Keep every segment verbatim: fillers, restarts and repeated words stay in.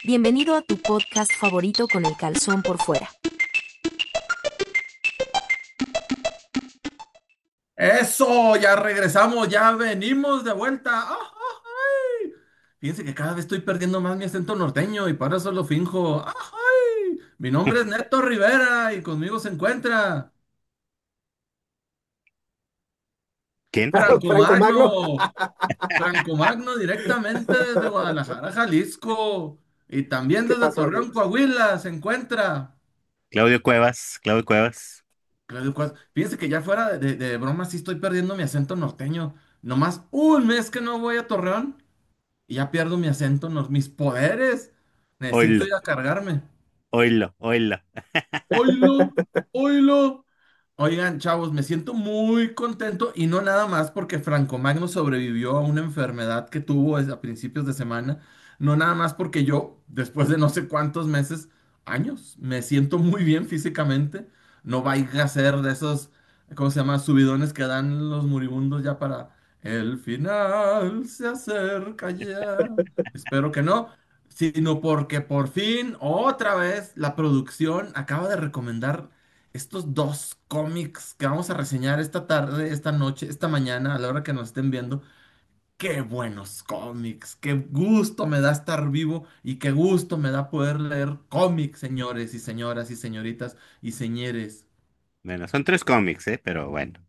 Bienvenido a tu podcast favorito con el calzón por fuera. Eso, ya regresamos, ya venimos de vuelta. ¡Ah, ah, ay! Fíjense que cada vez estoy perdiendo más mi acento norteño y para eso lo finjo. ¡Ah, ay! Mi nombre es Neto Rivera y conmigo se encuentra ¿Quién? Franco ¿Quién? Franco Magno. Magno. Franco Magno directamente desde Guadalajara, Jalisco. Y también ¿Qué desde pasó, Torreón, amigos? Coahuila se encuentra. Claudio Cuevas, Claudio Cuevas. Claudio Cuas- Fíjense que ya fuera de, de, de broma sí estoy perdiendo mi acento norteño. Nomás un mes que no voy a Torreón. Y ya pierdo mi acento, no- mis poderes. Necesito Oilo, ir a cargarme. oilo, oilo. Oilo, oilo. Oigan, chavos, me siento muy contento y no nada más porque Franco Magno sobrevivió a una enfermedad que tuvo es- a principios de semana, no nada más porque yo, después de no sé cuántos meses, años, me siento muy bien físicamente. No vaya a ser de esos, ¿cómo se llama? Subidones que dan los moribundos ya para el final se acerca ya. Espero que no, sino porque por fin, otra vez, la producción acaba de recomendar estos dos cómics que vamos a reseñar esta tarde, esta noche, esta mañana, a la hora que nos estén viendo. Qué buenos cómics, qué gusto me da estar vivo y qué gusto me da poder leer cómics, señores y señoras y señoritas y señores. Bueno, son tres cómics, ¿eh? Pero bueno.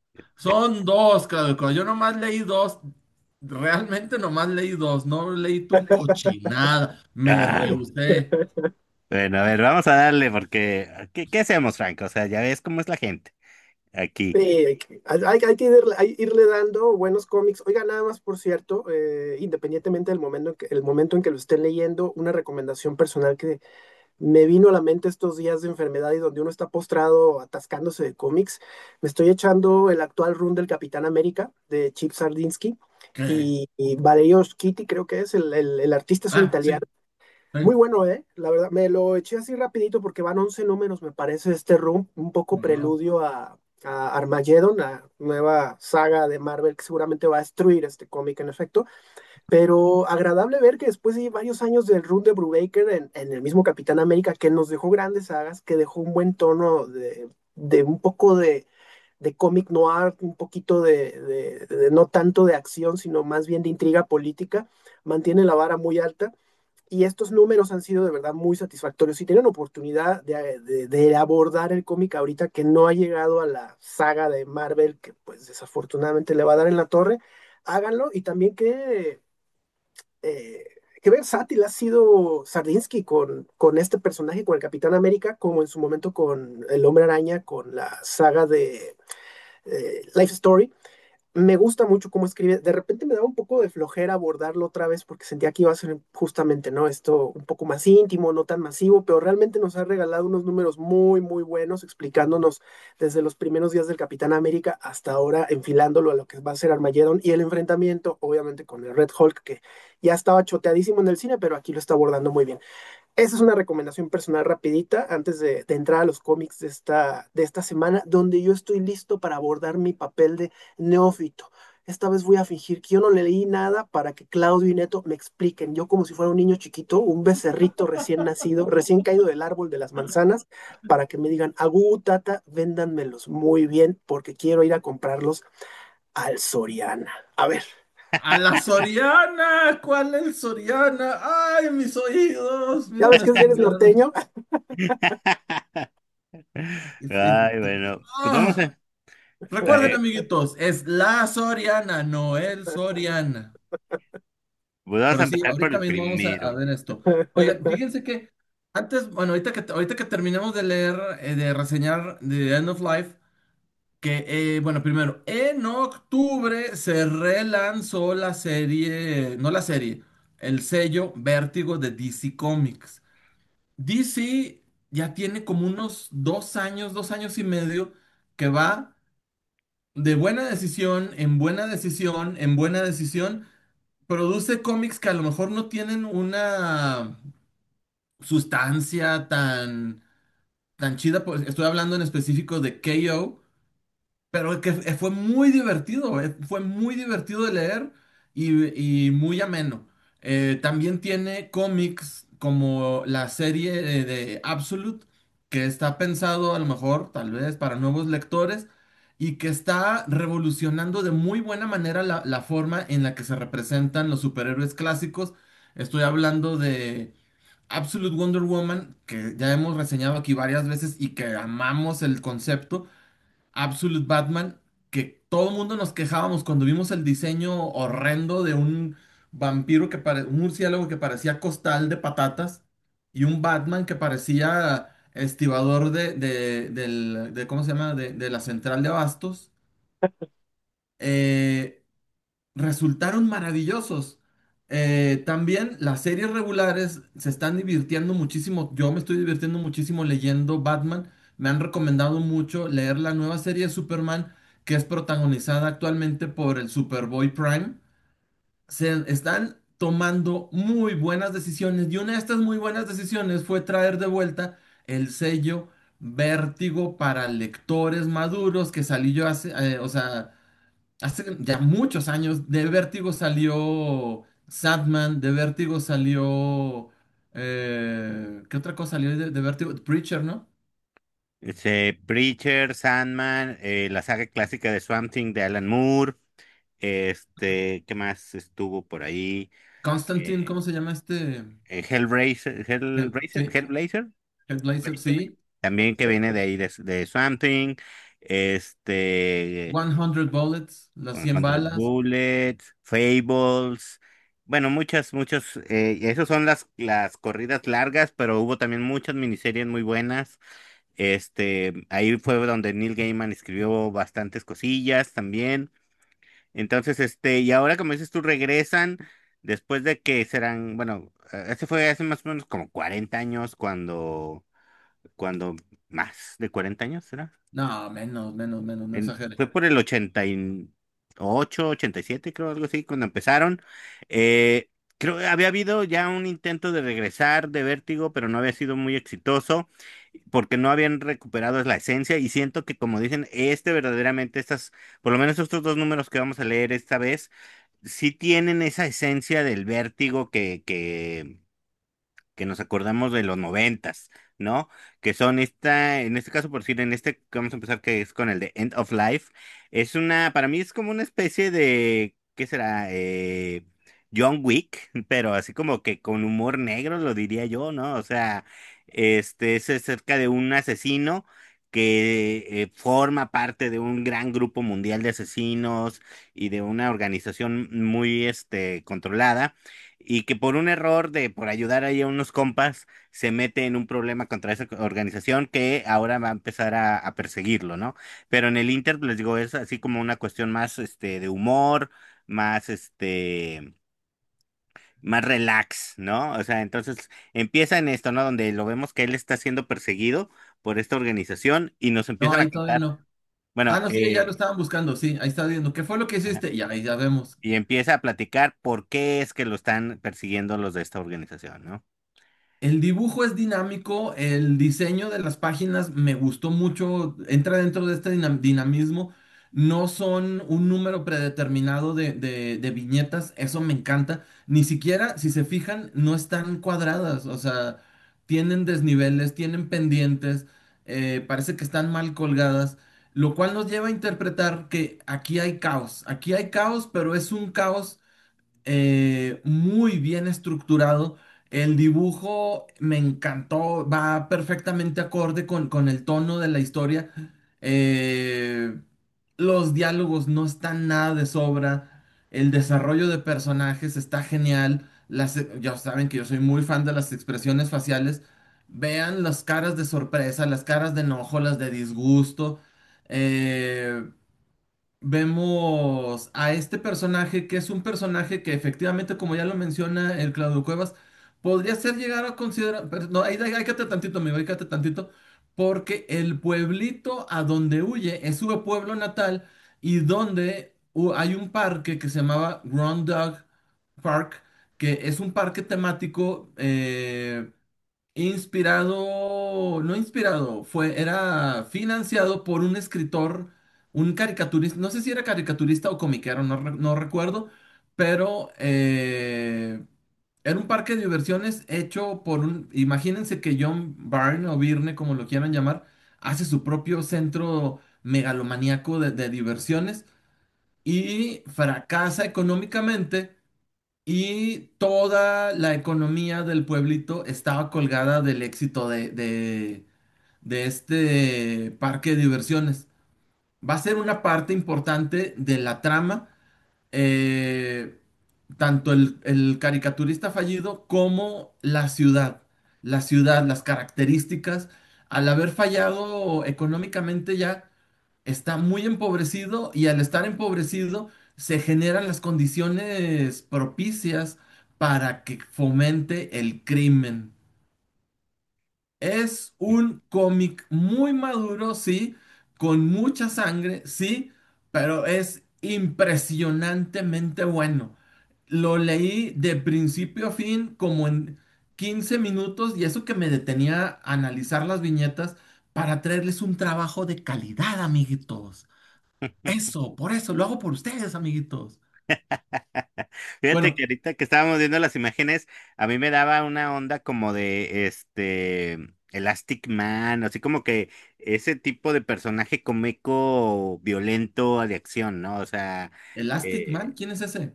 Son dos, Claudio. Yo nomás leí dos. Realmente nomás leí dos. No leí tu cochinada. Me Ay, rehusé. bueno, a ver, vamos a darle porque ¿qué, qué hacemos, Franco? O sea, ya ves cómo es la gente aquí. Sí, hay, que hay- hay que irle, hay- irle dando buenos cómics. Oiga, nada más, por cierto, eh, independientemente del momento en que, el momento en que lo estén leyendo, una recomendación personal que me vino a la mente estos días de enfermedad y donde uno está postrado atascándose de cómics. Me estoy echando el actual run del Capitán América de Chip Sardinsky ¿Qué? y, y Valerio Schiti, creo que es el, el el artista, es un Ah, italiano. sí. Sí. Muy bueno, ¿eh? La verdad, me lo eché así rapidito porque van once números, me parece, este run, un poco Wow. preludio a, a Armageddon, la nueva saga de Marvel que seguramente va a destruir este cómic en efecto, pero agradable ver que después de varios años del run de Brubaker en, en el mismo Capitán América, que nos dejó grandes sagas, que dejó un buen tono de, de un poco de, de cómic noir, un poquito de, de, de no tanto de acción, sino más bien de intriga política, mantiene la vara muy alta y estos números han sido de verdad muy satisfactorios. Si tienen oportunidad de, de- de abordar el cómic ahorita que no ha llegado a la saga de Marvel, que pues desafortunadamente le va a dar en la torre, háganlo. Y también que, eh, qué versátil ha sido Sardinsky con, con este personaje, con el Capitán América, como en su momento con el Hombre Araña, con la saga de eh, Life Story. Me gusta mucho cómo escribe. De repente me daba un poco de flojera abordarlo otra vez porque sentía que iba a ser justamente, ¿no? Esto un poco más íntimo, no tan masivo, pero realmente nos ha regalado unos números muy, muy buenos explicándonos desde los primeros días del Capitán América hasta ahora, enfilándolo a lo que va a ser Armageddon y el enfrentamiento, obviamente, con el Red Hulk, que ya estaba choteadísimo en el cine, pero aquí lo está abordando muy bien. Esa es una recomendación personal rapidita antes de, de entrar a los cómics de esta, de esta semana, donde yo estoy listo para abordar mi papel de neófito. Esta vez voy a fingir que yo no le leí nada para que Claudio y Neto me expliquen. Yo como si fuera un niño chiquito, un becerrito recién nacido, recién caído del árbol de las manzanas, para que me digan, agú, tata, véndanmelos muy bien porque quiero ir a comprarlos al Soriana. A ver, A la Soriana, ¿cuál es Soriana? Ay, mis oídos, ¿ya mira, ves me que están eres dando. norteño? Ay, bueno, pues vamos Ah, a... recuerden, eh, amiguitos, es la Soriana, no el Soriana. pues vamos a Pero sí, empezar por ahorita el mismo vamos a, a primero. ver esto. Oigan, fíjense que antes, bueno, ahorita que, ahorita que terminemos de leer, eh, de reseñar The End of Life, que, eh, bueno, primero, en octubre se relanzó la serie, no la serie, el sello Vértigo de D C Comics. D C ya tiene como unos dos años, dos años y medio que va de buena decisión en buena decisión en buena decisión. Produce cómics que a lo mejor no tienen una sustancia tan, tan chida. Pues estoy hablando en específico de K O, pero que fue muy divertido, eh, fue muy divertido de leer y, y muy ameno. Eh, también tiene cómics como la serie de, de Absolute, que está pensado a lo mejor, tal vez, para nuevos lectores y que está revolucionando de muy buena manera la, la forma en la que se representan los superhéroes clásicos. Estoy hablando de Absolute Wonder Woman, que ya hemos reseñado aquí varias veces y que amamos el concepto. Absolute Batman, que todo el mundo nos quejábamos cuando vimos el diseño horrendo de un vampiro que pare- un murciélago que parecía costal de patatas y un Batman que parecía estibador de, de, del- de- ¿cómo se llama? De, de la central de abastos. Eh, Resultaron maravillosos. Eh, también las series regulares se están divirtiendo muchísimo. Yo me estoy divirtiendo muchísimo leyendo Batman. Me han recomendado mucho leer la nueva serie de Superman, que es protagonizada actualmente por el Superboy Prime. Se están tomando muy buenas decisiones y una de estas muy buenas decisiones fue traer de vuelta el sello Vértigo para lectores maduros que salí yo hace, eh, o sea, hace ya muchos años. De Vértigo salió Sandman, de Vértigo salió... eh, ¿qué otra cosa salió de, de Vértigo? Preacher, ¿no? Este, Preacher, Sandman, eh, la saga clásica de Swamp Thing de Alan Moore, este, ¿qué más estuvo por ahí? Constantine, Eh, ¿cómo se llama este? eh, Hellraiser, Hell- Hellraiser, sí, Hellblazer, Hellblazer, sí. también que viene de ahí de, de Swamp Thing, este, cien Bullets, las cien Hundred balas. Bullets, Fables, bueno, muchas, muchos, eh, esos son las, las corridas largas, pero hubo también muchas miniseries muy buenas. Este, ahí fue donde Neil Gaiman escribió bastantes cosillas también. Entonces, este, y ahora como dices tú, regresan después de que serán, bueno, eh, ese fue hace más o menos como cuarenta años cuando, cuando, más de cuarenta años, ¿será? No, menos, menos, menos, no En- exagere. fue por el ochenta y ocho, ochenta y siete, creo, algo así, cuando empezaron. Eh, creo que había habido ya un intento de regresar de Vértigo, pero no había sido muy exitoso porque no habían recuperado la esencia y siento que, como dicen, este verdaderamente, estas, por lo menos estos dos números que vamos a leer esta vez, sí tienen esa esencia del Vértigo que, que que nos acordamos de los noventas, ¿no? Que son esta, en este caso, por decir, en este que vamos a empezar, que es con el de End of Life, es una, para mí es como una especie de, ¿qué será? Eh, John Wick, pero así como que con humor negro, lo diría yo, ¿no? O sea, este es acerca de un asesino que eh, forma parte de un gran grupo mundial de asesinos y de una organización muy, este, controlada y que por un error de por ayudar ahí a unos compas se mete en un problema contra esa organización que ahora va a empezar a, a perseguirlo, ¿no? Pero en el Inter, les digo, es así como una cuestión más este de humor, más este más relax, ¿no? O sea, entonces empieza en esto, ¿no? Donde lo vemos que él está siendo perseguido por esta organización y nos No, empiezan a ahí todavía contar, no. bueno, Ah, no, sí, ya lo eh, estaban buscando, sí, ahí está viendo. ¿Qué fue lo que ajá, hiciste? Y ahí ya vemos. y empieza a platicar por qué es que lo están persiguiendo los de esta organización, ¿no? El dibujo es dinámico, el diseño de las páginas me gustó mucho, entra dentro de este dinam- dinamismo. No son un número predeterminado de, de- de viñetas, eso me encanta. Ni siquiera, si se fijan, no están cuadradas, o sea, tienen desniveles, tienen pendientes, eh, parece que están mal colgadas, lo cual nos lleva a interpretar que aquí hay caos. Aquí hay caos, pero es un caos eh, muy bien estructurado. El dibujo me encantó, va perfectamente acorde con, con el tono de la historia. Eh, los diálogos no están nada de sobra. El desarrollo de personajes está genial. Las, ya saben que yo soy muy fan de las expresiones faciales. Vean las caras de sorpresa, las caras de enojo, las de disgusto. Eh, Vemos a este personaje que es un personaje que efectivamente, como ya lo menciona el Claudio Cuevas, podría ser llegar a considerar, pero no, ahí, ahí, ahí quédate tantito, amigo, ahí quédate tantito, porque el pueblito a donde huye es su pueblo natal y donde hu- hay un parque que se llamaba Ground Dog Park, que es un parque temático eh, inspirado, no inspirado, fue, era financiado por un escritor, un caricaturista, no sé si era caricaturista o comiquero, no, re- no recuerdo, pero eh, Era un parque de diversiones hecho por un, imagínense que John Byrne o Byrne, como lo quieran llamar, hace su propio centro megalomaníaco de, de diversiones y fracasa económicamente y toda la economía del pueblito estaba colgada del éxito de, de, de este parque de diversiones. Va a ser una parte importante de la trama, eh, tanto el, el caricaturista fallido como la ciudad. La ciudad, las características, al haber fallado económicamente ya, está muy empobrecido y al estar empobrecido se generan las condiciones propicias para que fomente el crimen. Es un cómic muy maduro, sí, con mucha sangre, sí, pero es impresionantemente bueno. Lo leí de principio a fin como en quince minutos y eso que me detenía a analizar las viñetas para traerles un trabajo de calidad, amiguitos. Eso, por eso, lo hago por ustedes, amiguitos. Fíjate Bueno, que ahorita que estábamos viendo las imágenes, a mí me daba una onda como de este Elastic Man, así como que ese tipo de personaje cómico violento de acción, ¿no? O sea, Elastic Man, eh, ¿quién es ese?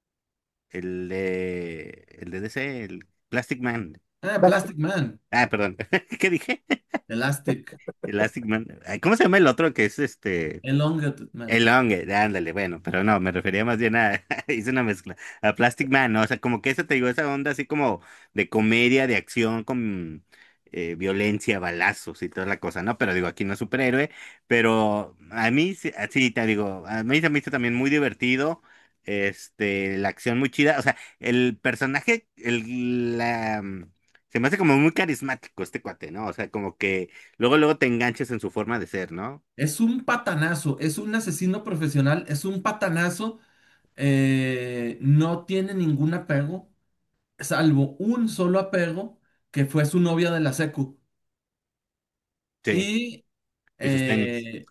el de el de D C, el Plastic Man. Ah, Basti- Plastic Man, Ah, perdón. ¿Qué dije? Elastic, Elastic Man. Ay, ¿cómo se llama el otro que es este? Elongated El Man. Longue, ándale, bueno, pero no, me refería más bien a, hice una mezcla, a Plastic Man, ¿no? O sea, como que esa te digo, esa onda así como de comedia, de acción, con eh, violencia, balazos y toda la cosa, ¿no? Pero digo, aquí no es superhéroe, pero a mí, sí, ah, sí, te digo, a mí se me hizo también muy divertido, este, la acción muy chida, o sea, el personaje, el, la, mm, se me hace como muy carismático este cuate, ¿no? O sea, como que luego, luego te enganches en su forma de ser, ¿no? Es un patanazo, es un asesino profesional, es un patanazo, eh, no tiene ningún apego, salvo un solo apego, que fue su novia de la secu. Sí, Y y sus tenis. eh,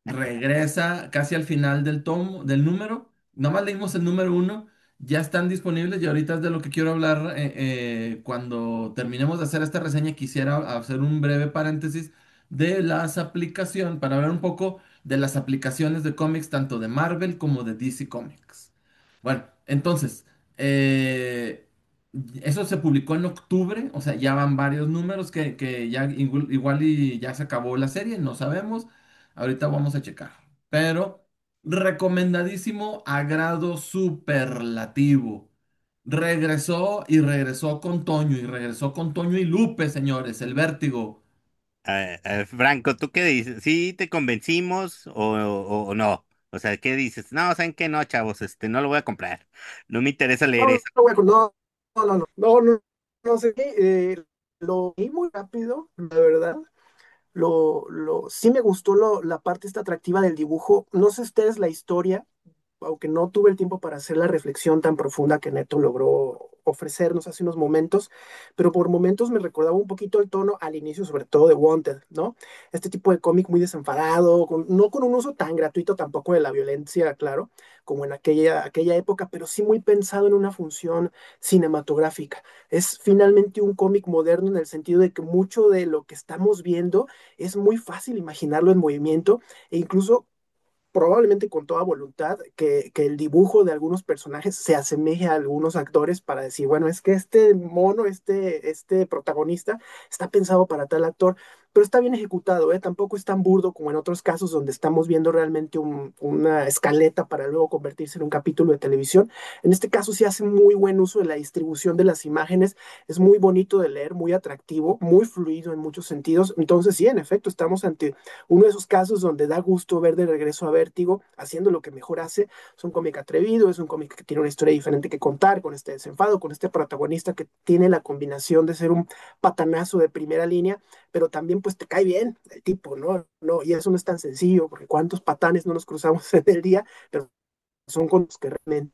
regresa casi al final del tomo, del número. Nomás leímos el número uno, ya están disponibles y ahorita es de lo que quiero hablar. Eh, eh, cuando terminemos de hacer esta reseña, quisiera hacer un breve paréntesis de las aplicaciones, para hablar un poco de las aplicaciones de cómics, tanto de Marvel como de D C Comics. Bueno, entonces, eh, eso se publicó en octubre, o sea, ya van varios números que, que ya igual, igual y ya se acabó la serie, no sabemos. Ahorita vamos a checar. Pero recomendadísimo a grado superlativo. Regresó y regresó con Toño y regresó con Toño y Lupe, señores, el vértigo. Ah, ah, Franco, ¿tú qué dices? ¿Sí te convencimos o, o- o no? O sea, ¿qué dices? No, ¿saben qué? No, chavos, este, no lo voy a comprar. No me interesa leer No, eso. no, güey, no, no, no, no, no, no, no sé qué, eh, lo vi muy rápido, la verdad. Lo, lo, sí me gustó lo- la parte esta atractiva del dibujo. No sé ustedes la historia, aunque no tuve el tiempo para hacer la reflexión tan profunda que Neto logró ofrecernos hace unos momentos, pero por momentos me recordaba un poquito el tono al inicio, sobre todo de Wanted, ¿no? Este tipo de cómic muy desenfadado, con- no con un uso tan gratuito tampoco de la violencia, claro, como en aquella, aquella época, pero sí muy pensado en una función cinematográfica. Es finalmente un cómic moderno en el sentido de que mucho de lo que estamos viendo es muy fácil imaginarlo en movimiento e incluso probablemente con toda voluntad, que, que el dibujo de algunos personajes se asemeje a algunos actores para decir, bueno, es que este mono, este, este protagonista está pensado para tal actor, pero está bien ejecutado, ¿eh? Tampoco es tan burdo como en otros casos donde estamos viendo realmente un- una escaleta para luego convertirse en un capítulo de televisión. En este caso sí hace muy buen uso de la distribución de las imágenes, es muy bonito de leer, muy atractivo, muy fluido en muchos sentidos. Entonces sí, en efecto, estamos ante uno de esos casos donde da gusto ver de regreso a Vértigo haciendo lo que mejor hace. Es un cómic atrevido, es un cómic que tiene una historia diferente que contar, con este desenfado, con este protagonista que tiene la combinación de ser un patanazo de primera línea, pero también pues te cae bien el tipo, ¿no? No, y eso no es tan sencillo, porque cuántos patanes no nos cruzamos en el día, pero son con los que realmente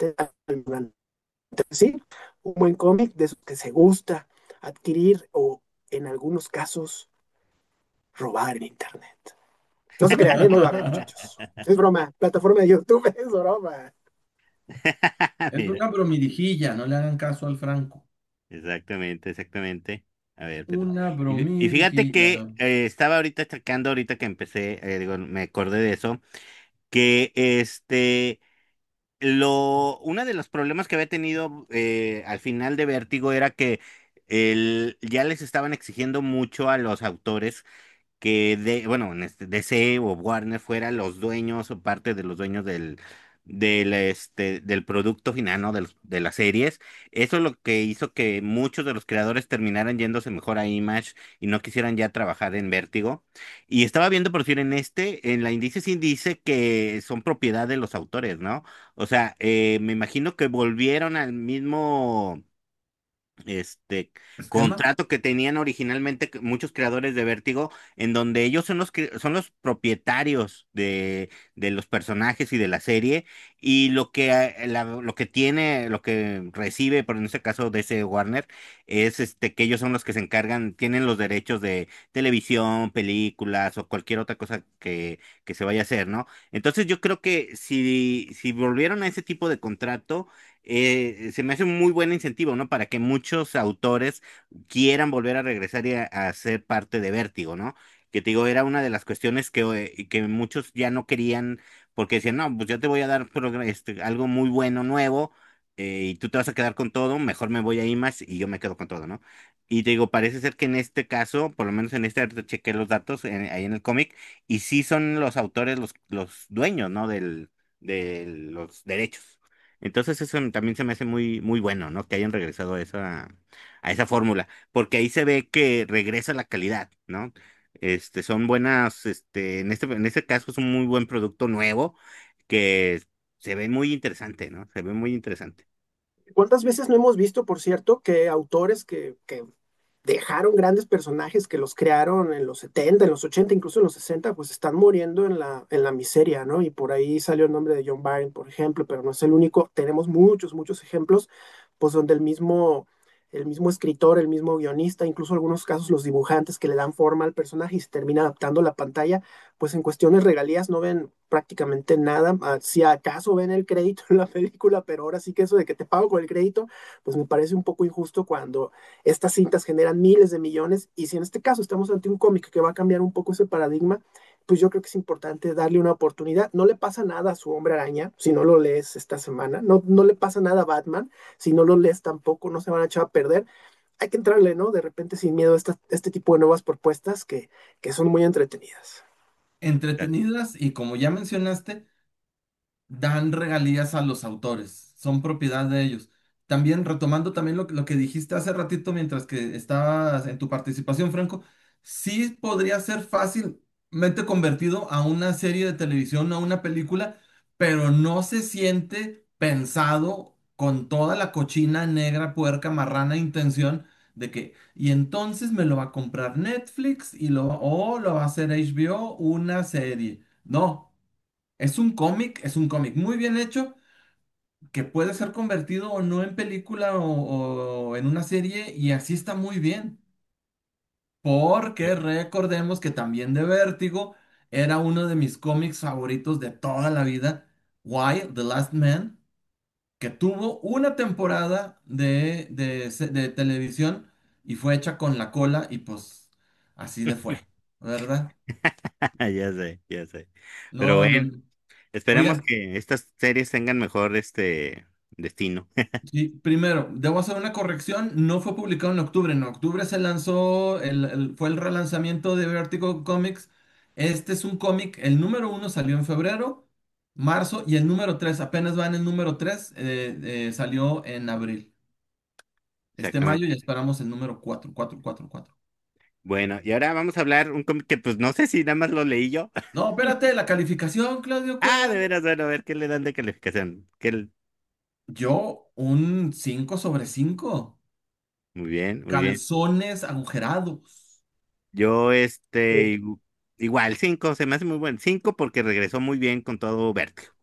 sí, un buen cómic de esos que se gusta adquirir o en algunos casos robar en internet. No se crean, ¿eh? No lo hagan, muchachos. Es broma. Plataforma de YouTube es broma. Es Mira, una bromirijilla, no le hagan caso al Franco. exactamente, exactamente. A ver, pero... Una Y, fí- y fíjate bromirijilla. que eh, estaba ahorita checando, ahorita que empecé, eh, digo, me acordé de eso, que este... Lo, uno de los problemas que había tenido eh, al final de Vértigo era que el, ya les estaban exigiendo mucho a los autores que de, bueno, en este D C o Warner fuera los dueños o parte de los dueños del, del, este, del producto final, ¿no? De, los- de las series. Eso es lo que hizo que muchos de los creadores terminaran yéndose mejor a Image y no quisieran ya trabajar en Vértigo. Y estaba viendo, por decir, en este, en la índice sí dice que son propiedad de los autores, ¿no? O sea, eh, me imagino que volvieron al mismo este ¿Esquema? contrato que tenían originalmente c- muchos creadores de Vértigo, en donde ellos son los cre- son los propietarios de, de los personajes y de la serie, y lo que eh, la- lo que tiene, lo que recibe, por en este caso D C Warner, es este que ellos son los que se encargan, tienen los derechos de televisión, películas o cualquier otra cosa que, que se vaya a hacer, ¿no? Entonces yo creo que si, si volvieron a ese tipo de contrato, eh, se me hace un muy buen incentivo, ¿no? Para que muchos autores quieran volver a regresar y a, a ser parte de Vértigo, ¿no? Que te digo, era una de las cuestiones que, eh, que muchos ya no querían, porque decían, no, pues yo te voy a dar progr- este, algo muy bueno, nuevo, eh, y tú te vas a quedar con todo, mejor me voy a Image y yo me quedo con todo, ¿no? Y te digo, parece ser que en este caso, por lo menos en este, ahorita chequé los datos en- ahí en el cómic, y sí son los autores los, los dueños, ¿no? Del, de los derechos. Entonces eso también se me hace muy, muy bueno, ¿no? Que hayan regresado a esa, a esa fórmula, porque ahí se ve que regresa la calidad, ¿no? Este, son buenas, este, en este, en este caso es un muy buen producto nuevo que se ve muy interesante, ¿no? Se ve muy interesante. ¿Cuántas veces no hemos visto, por cierto, que autores que, que dejaron grandes personajes que los crearon en los setenta, en los ochenta, incluso en los sesenta, pues están muriendo en la, en la miseria, ¿no? Y por ahí salió el nombre de John Byrne, por ejemplo, pero no es el único. Tenemos muchos, muchos ejemplos, pues donde el mismo, el mismo escritor, el mismo guionista, incluso en algunos casos los dibujantes que le dan forma al personaje y se termina adaptando a la pantalla, pues en cuestiones regalías no ven prácticamente nada. Ah, si acaso ven el crédito en la película, pero ahora sí que eso de que te pago con el crédito, pues me parece un poco injusto cuando estas cintas generan miles de millones y si en este caso estamos ante un cómic que va a cambiar un poco ese paradigma, pues yo creo que es importante darle una oportunidad. No le pasa nada a su Hombre Araña si no lo lees esta semana, no, no le pasa nada a Batman si no lo lees tampoco, no se van a echar a perder. Hay que entrarle, ¿no? De repente sin miedo a esta- este tipo de nuevas propuestas que, que son muy entretenidas. Entretenidas y como ya mencionaste, dan regalías a los autores, son propiedad de ellos. También retomando también lo, que- lo que dijiste hace ratito mientras que estabas en tu participación, Franco, sí podría ser fácilmente convertido a una serie de televisión, a una película, pero no se siente pensado con toda la cochina negra, puerca, marrana intención de que, y entonces me lo va a comprar Netflix y lo, o lo va a hacer H B O una serie. No. Es un cómic, es un cómic muy bien hecho que puede ser convertido o no en película o, o en una serie y así está muy bien. Porque recordemos que también de Vértigo era uno de mis cómics favoritos de toda la vida, Why, The Last Man, que tuvo una temporada de, de, se- de televisión y fue hecha con la cola y pues así de fue, ¿verdad? Ya sé, ya sé. Pero No, no, bueno, no. esperemos Oigan, que estas series tengan mejor este destino. sí, primero, debo hacer una corrección, no fue publicado en octubre, en octubre se lanzó, el, el- fue el relanzamiento de Vertigo Comics. Este es un cómic, el número uno salió en febrero, marzo, y el número tres, apenas va en el número tres, eh, eh, salió en abril. Este mayo ya Exactamente. esperamos el número cuatro, cuatro, cuatro, cuatro. Bueno, y ahora vamos a hablar un cómic que pues no sé si nada más lo leí yo. No, espérate, la calificación, Claudio, Ah, de ¿cuál? veras, bueno, a ver qué le dan de calificación. ¿Qué le- Yo, un cinco sobre cinco. Muy bien, muy bien. Calzones agujerados. Yo, este, igu- igual, cinco, se me hace muy bueno. Cinco porque regresó muy bien con todo Vértigo.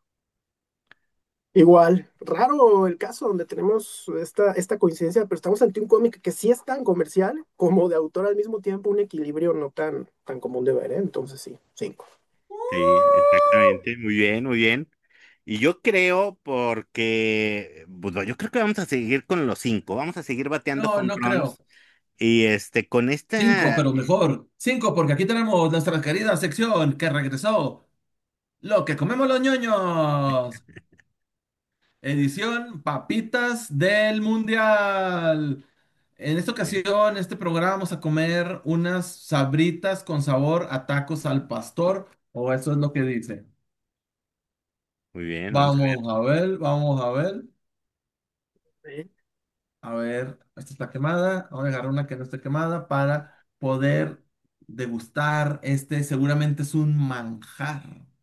Igual, raro el caso donde tenemos esta, esta coincidencia, pero estamos ante un cómic que sí es tan comercial como de autor al mismo tiempo, un equilibrio no tan, tan común de ver, ¿eh? Entonces sí, cinco. Sí, exactamente. Muy bien, muy bien. Y yo creo porque, pues no, yo creo que vamos a seguir con los cinco, vamos a seguir bateando No, home no creo. runs. Y este, con Cinco, esta, pero mejor. Cinco, porque aquí tenemos nuestra querida sección que regresó. Lo que comemos los ñoños. Edición Papitas del Mundial. En esta ocasión, este programa vamos a comer unas sabritas con sabor a tacos al pastor, o eso es lo que dice. muy bien, vamos a ver. Vamos a ver, vamos a ver. ¿Eh? A ver, esta está quemada. Vamos a agarrar una que no esté quemada para poder degustar. Este seguramente es un manjar.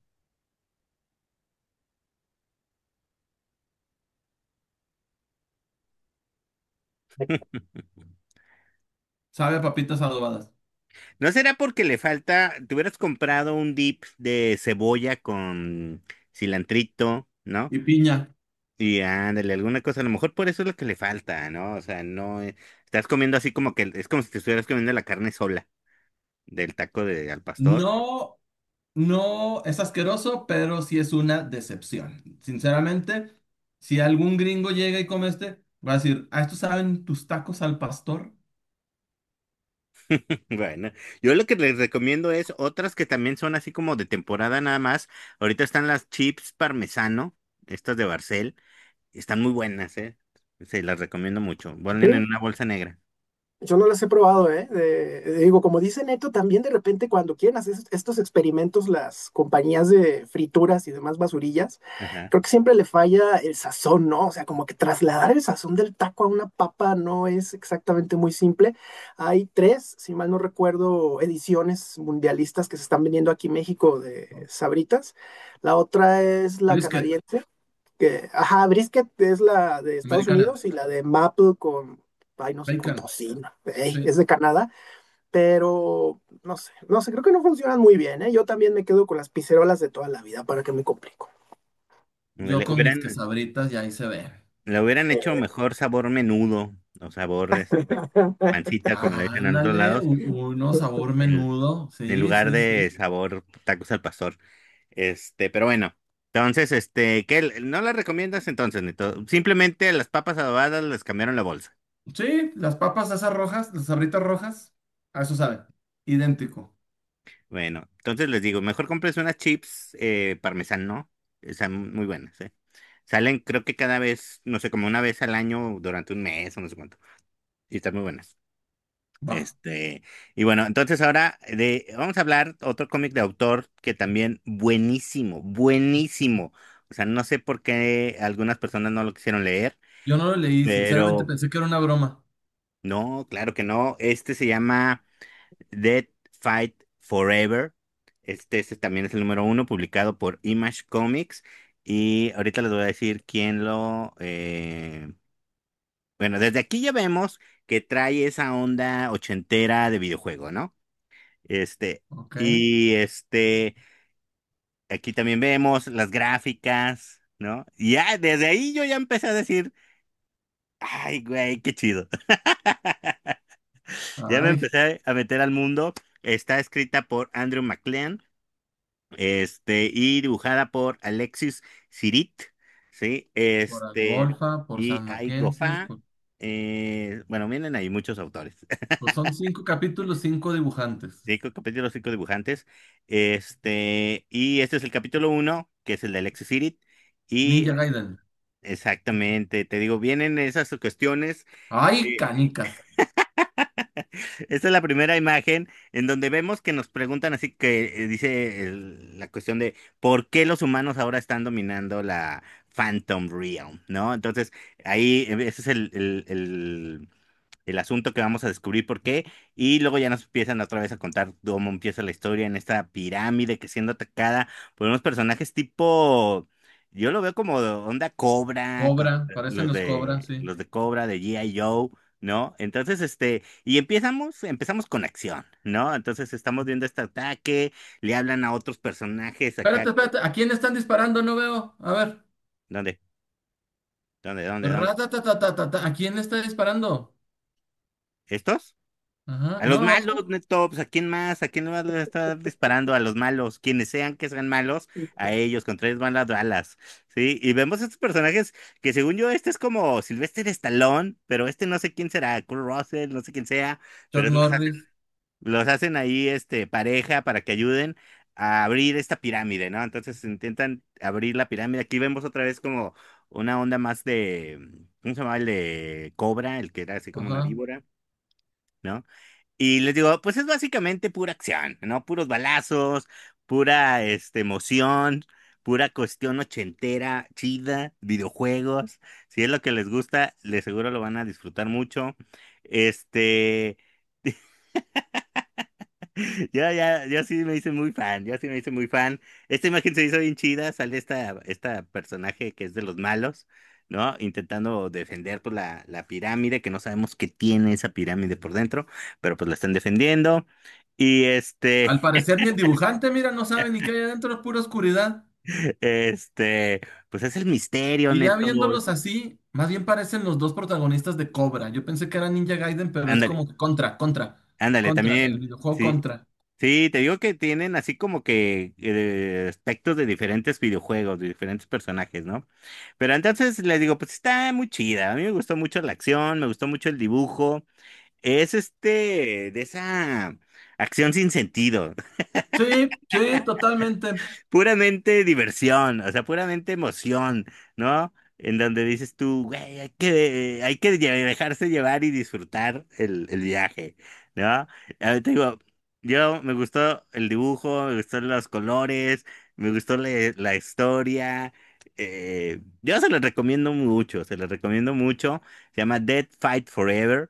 Sabe a papitas adobadas. ¿No será porque le falta, te hubieras comprado un dip de cebolla con cilantrito, ¿no? Y piña. Y ándale, alguna cosa, a lo mejor por eso es lo que le falta, ¿no? O sea, no, eh, estás comiendo así como que, es como si te estuvieras comiendo la carne sola del taco de al pastor. No, no es asqueroso, pero sí es una decepción. Sinceramente, si algún gringo llega y come este, va a decir, ¿a esto saben tus tacos al pastor? Bueno, yo lo que les recomiendo es otras que también son así como de temporada nada más. Ahorita están las chips parmesano, estas de Barcel, están muy buenas, ¿eh? Se las recomiendo mucho. Ponen en Sí, una bolsa negra. yo no las he probado, ¿eh? De- digo, como dice Neto, también de repente cuando quieren hacer estos experimentos, las compañías de frituras y demás basurillas, Ajá. creo que siempre le falla el sazón, ¿no? O sea, como que trasladar el sazón del taco a una papa no es exactamente muy simple. Hay tres, si mal no recuerdo, ediciones mundialistas que se están vendiendo aquí en México de Sabritas. La otra es la Brisket, canadiense que, ajá, brisket es la de Estados americana, Unidos y la de maple con, ay, no sé, con bacon, tocino, ey, sí. es de Canadá, pero no sé, no sé, creo que no funcionan muy bien, ¿eh? Yo también me quedo con las pizzerolas de toda la vida, ¿para que me complico? Yo Le con mis hubieran, quesabritas y ahí se ve. le hubieran hecho mejor sabor menudo, o sabor este, pancita, como le dicen en otros Ándale, lados, u- uno sabor en, menudo. en Sí, lugar sí, sí. de sabor tacos al pastor. Este, pero bueno, entonces, este, ¿qué? ¿No las recomiendas entonces, Neto? Simplemente las papas adobadas les cambiaron la bolsa. Sí, las papas esas rojas, las sabritas rojas, a eso sabe. Idéntico. Bueno, entonces les digo, mejor compres unas chips eh, parmesano, ¿no? Están muy buenas, ¿eh? Salen, creo que cada vez, no sé, como una vez al año durante un mes o no sé cuánto. Y están muy buenas. Va. Este, y bueno, entonces ahora de, vamos a hablar otro cómic de autor que también buenísimo, buenísimo. O sea, no sé por qué algunas personas no lo quisieron leer, Yo no lo leí, sinceramente pero pensé que era una broma. no, claro que no. Este se llama Dead Fight Forever. Este, este también es el número uno, publicado por Image Comics. Y ahorita les voy a decir quién lo... eh, Bueno, desde aquí ya vemos que trae esa onda ochentera de videojuego, ¿no? Este, Ok. y este, aquí también vemos las gráficas, ¿no? Y ya, desde ahí yo ya empecé a decir, ay, güey, qué chido. Ya me Ay, empecé a meter al mundo. Está escrita por Andrew McLean, este, y dibujada por Alexis Sirit, ¿sí? por Este, Agolfa, por y San hay Mackenzie, Gofa, por- eh, bueno, vienen ahí muchos autores. pues son cinco capítulos, cinco dibujantes. Cinco capítulos, cinco dibujantes. Este, y este es el capítulo uno, que es el de Alexis Sirit. Y Ninja Gaiden. exactamente, te digo, vienen esas cuestiones. Ay, eh, canicas. Esta es la primera imagen en donde vemos que nos preguntan así que eh, dice el- la cuestión de por qué los humanos ahora están dominando la Phantom Realm, ¿no? Entonces, ahí eh, ese es el, el, el, el asunto que vamos a descubrir por qué. Y luego ya nos empiezan otra vez a contar cómo empieza la historia en esta pirámide que siendo atacada por unos personajes tipo. Yo lo veo como onda Cobra, como Cobra, parecen los los cobras, de sí. los de Cobra, de G I. Joe, ¿no? Entonces, este, y empezamos, empezamos con acción, ¿no? Entonces estamos viendo este ataque, le hablan a otros personajes acá. Espérate, espérate, ¿a quién están disparando? No veo. A ver. ¿Dónde? ¿Dónde? ¿Dónde? ¿Dónde? Ratatatatata, ¿a quién le está disparando? ¿Estos? Ajá, A los no, malos, Neto, pues ¿a quién más? ¿A quién más le está disparando? A los malos, quienes sean que sean malos, a ellos, contra ellos van las balas, ¿sí? Y vemos estos personajes que según yo, este es como Sylvester Stallone, pero este no sé quién será, Kurt Russell, no sé quién sea, Chuck pero los hacen, Norris. los hacen ahí, este, pareja para que ayuden a abrir esta pirámide, ¿no? Entonces intentan abrir la pirámide. Aquí vemos otra vez como una onda más de, ¿cómo se llama? El de Cobra, el que era así como una Ajá. víbora, ¿no? Y les digo, pues es básicamente pura acción, ¿no? Puros balazos, pura este, emoción, pura cuestión ochentera, chida, videojuegos. Si es lo que les gusta, les seguro lo van a disfrutar mucho. Este, yo ya, yo sí me hice muy fan, yo sí me hice muy fan. Esta imagen se hizo bien chida, sale esta, esta personaje que es de los malos, ¿no? Intentando defender pues, la, la pirámide, que no sabemos qué tiene esa pirámide por dentro, pero pues la están defendiendo. Y este, Al parecer ni el dibujante, mira, no sabe ni qué hay adentro, es pura oscuridad. este, pues es el misterio, Y ya Neto. viéndolos así, más bien parecen los dos protagonistas de Cobra. Yo pensé que era Ninja Gaiden, pero es Ándale, como que Contra, Contra, ándale, Contra, el también, videojuego sí. Contra. Sí, te digo que tienen así como que eh, aspectos de diferentes videojuegos, de diferentes personajes, ¿no? Pero entonces les digo, pues está muy chida. A mí me gustó mucho la acción, me gustó mucho el dibujo. Es este, de esa acción sin sentido, Sí, sí, totalmente. puramente diversión, o sea, puramente emoción, ¿no? En donde dices tú, güey, hay que, hay que lle- dejarse llevar y disfrutar el, el viaje, ¿no? A ver, te digo, yo me gustó el dibujo, me gustó los colores, me gustó la, la historia. Eh, yo se los recomiendo mucho, se los recomiendo mucho. Se llama Dead Fight Forever.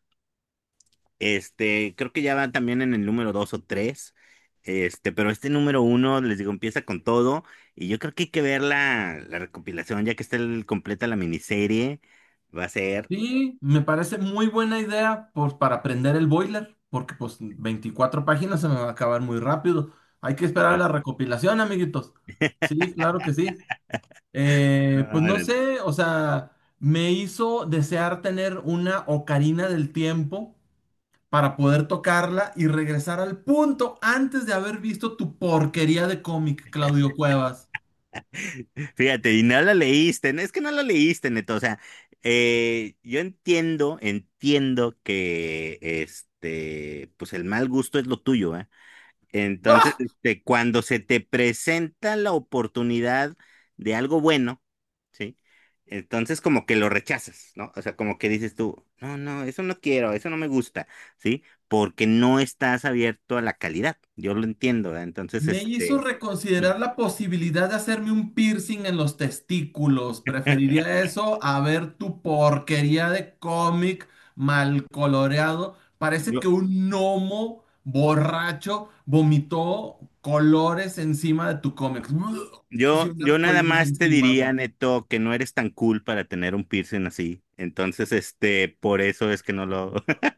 Este, creo que ya van también en el número dos o tres. Este, pero este número uno, les digo, empieza con todo. Y yo creo que hay que ver la, la recopilación, ya que está el- completa la miniserie. Va a ser. Sí, me parece muy buena idea pues, para aprender el boiler, porque pues veinticuatro páginas se me va a acabar muy rápido. Hay que esperar a la recopilación, amiguitos. Sí, claro que sí. Eh, pues no Órale. sé, o sea, me hizo desear tener una ocarina del tiempo para poder tocarla y regresar al punto antes de haber visto tu porquería de cómic, Claudio Cuevas. Fíjate, y no lo leíste, no es que no lo leíste, Neto. O sea, eh, yo entiendo, entiendo que este, pues el mal gusto es lo tuyo, ¿eh? Entonces, ¡Ah! este, cuando se te presenta la oportunidad de algo bueno, ¿sí? Entonces como que lo rechazas, ¿no? O sea, como que dices tú, no, no, eso no quiero, eso no me gusta, ¿sí? Porque no estás abierto a la calidad. Yo lo entiendo, ¿verdad? Entonces, Me hizo este, reconsiderar la posibilidad de hacerme un piercing en los testículos. Preferiría eso a ver tu porquería de cómic mal coloreado. Parece yo, que un gnomo borracho vomitó colores encima de tu cómic. Sí, yo, un yo nada arcoíris más te encima, diría, güey. Neto, que no eres tan cool para tener un piercing así. Entonces, este, por eso es que no lo...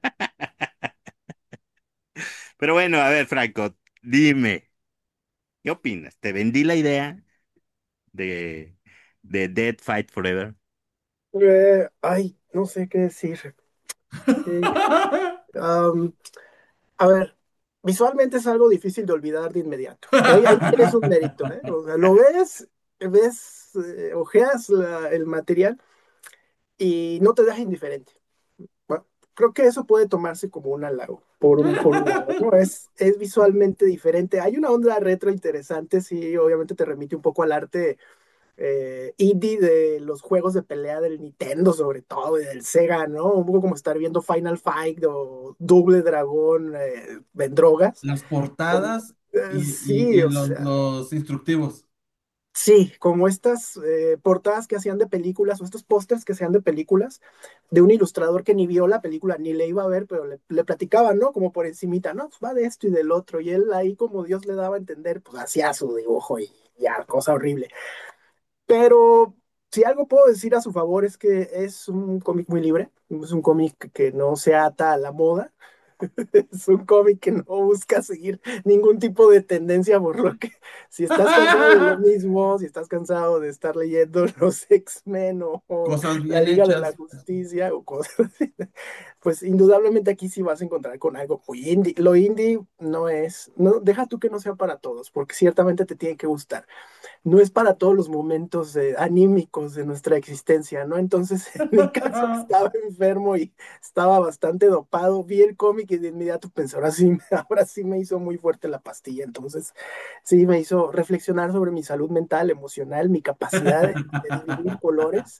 Pero bueno, a ver, Franco, dime, ¿qué opinas? ¿Te vendí la idea de, de Dead Fight Forever? Eh, ay, no sé qué decir. Sí. Am, a ver, visualmente es algo difícil de olvidar de inmediato. Ahí, ahí tienes un mérito, ¿eh? O sea, lo ves, ves, eh, ojeas la- el material y no te deja indiferente. Bueno, creo que eso puede tomarse como un halago, por un, por un lado, ¿no? Es, es visualmente diferente. Hay una onda retro interesante, sí, obviamente te remite un poco al arte eh, indie de los juegos de pelea del Nintendo, sobre todo, y del Sega, ¿no? Un poco como estar viendo Final Fight o Double Dragón eh, en drogas. Las Como, portadas eh, y, y- sí, y o los, sea, los instructivos. sí, como estas eh, portadas que hacían de películas o estos pósters que hacían de películas de un ilustrador que ni vio la película ni le iba a ver, pero le, le platicaban, ¿no? Como por encimita, ¿no? Pues va de esto y del otro. Y él ahí como Dios le daba a entender, pues hacía su dibujo y ya, cosa horrible. Pero si algo puedo decir a su favor es que es un cómic muy libre, es un cómic que no se ata a la moda, es un cómic que no busca seguir ningún tipo de tendencia, por lo que si estás cansado de lo mismo, si estás cansado de estar leyendo los X-Men o, o Cosas la bien Liga de la hechas. Justicia o cosas así, pues indudablemente aquí sí vas a encontrar con algo muy indie. Lo indie no es, no, deja tú que no sea para todos, porque ciertamente te tiene que gustar. No es para todos los momentos eh, anímicos de nuestra existencia, ¿no? Entonces, en mi caso, estaba enfermo y estaba bastante dopado. Vi el cómic y de inmediato pensé, ahora sí, ahora sí me hizo muy fuerte la pastilla. Entonces, sí, me hizo reflexionar sobre mi salud mental, emocional, mi capacidad de, de dividir colores.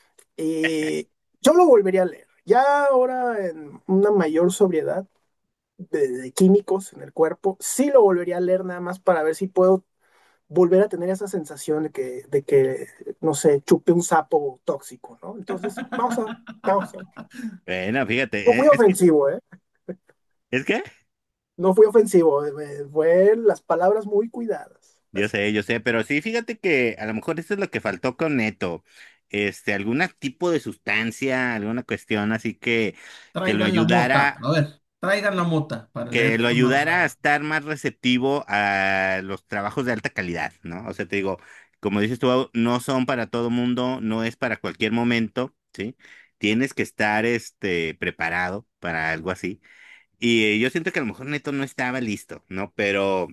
Y yo lo volvería a leer. Ya ahora en una mayor sobriedad de, de químicos en el cuerpo, sí lo volvería a leer nada más para ver si puedo volver a tener esa sensación de que, de que, no sé, chupé un sapo tóxico, ¿no? Entonces, vamos a ver, vamos a ver. Bueno, No fíjate, fui eh, es que, ofensivo, ¿eh? es que, No fui ofensivo, eh, fue las palabras muy cuidadas. yo sé, yo sé, pero sí, fíjate que a lo mejor eso es lo que faltó con Neto. Este, algún tipo de sustancia, alguna cuestión así que, que lo Traigan la mota. ayudara A ver, traigan la mota para que leer lo esta ayudara a mamada. estar más receptivo a los trabajos de alta calidad, ¿no? O sea, te digo, como dices tú, no son para todo mundo, no es para cualquier momento, ¿sí? Tienes que estar, este, preparado para algo así. Y eh, yo siento que a lo mejor Neto no estaba listo, ¿no? Pero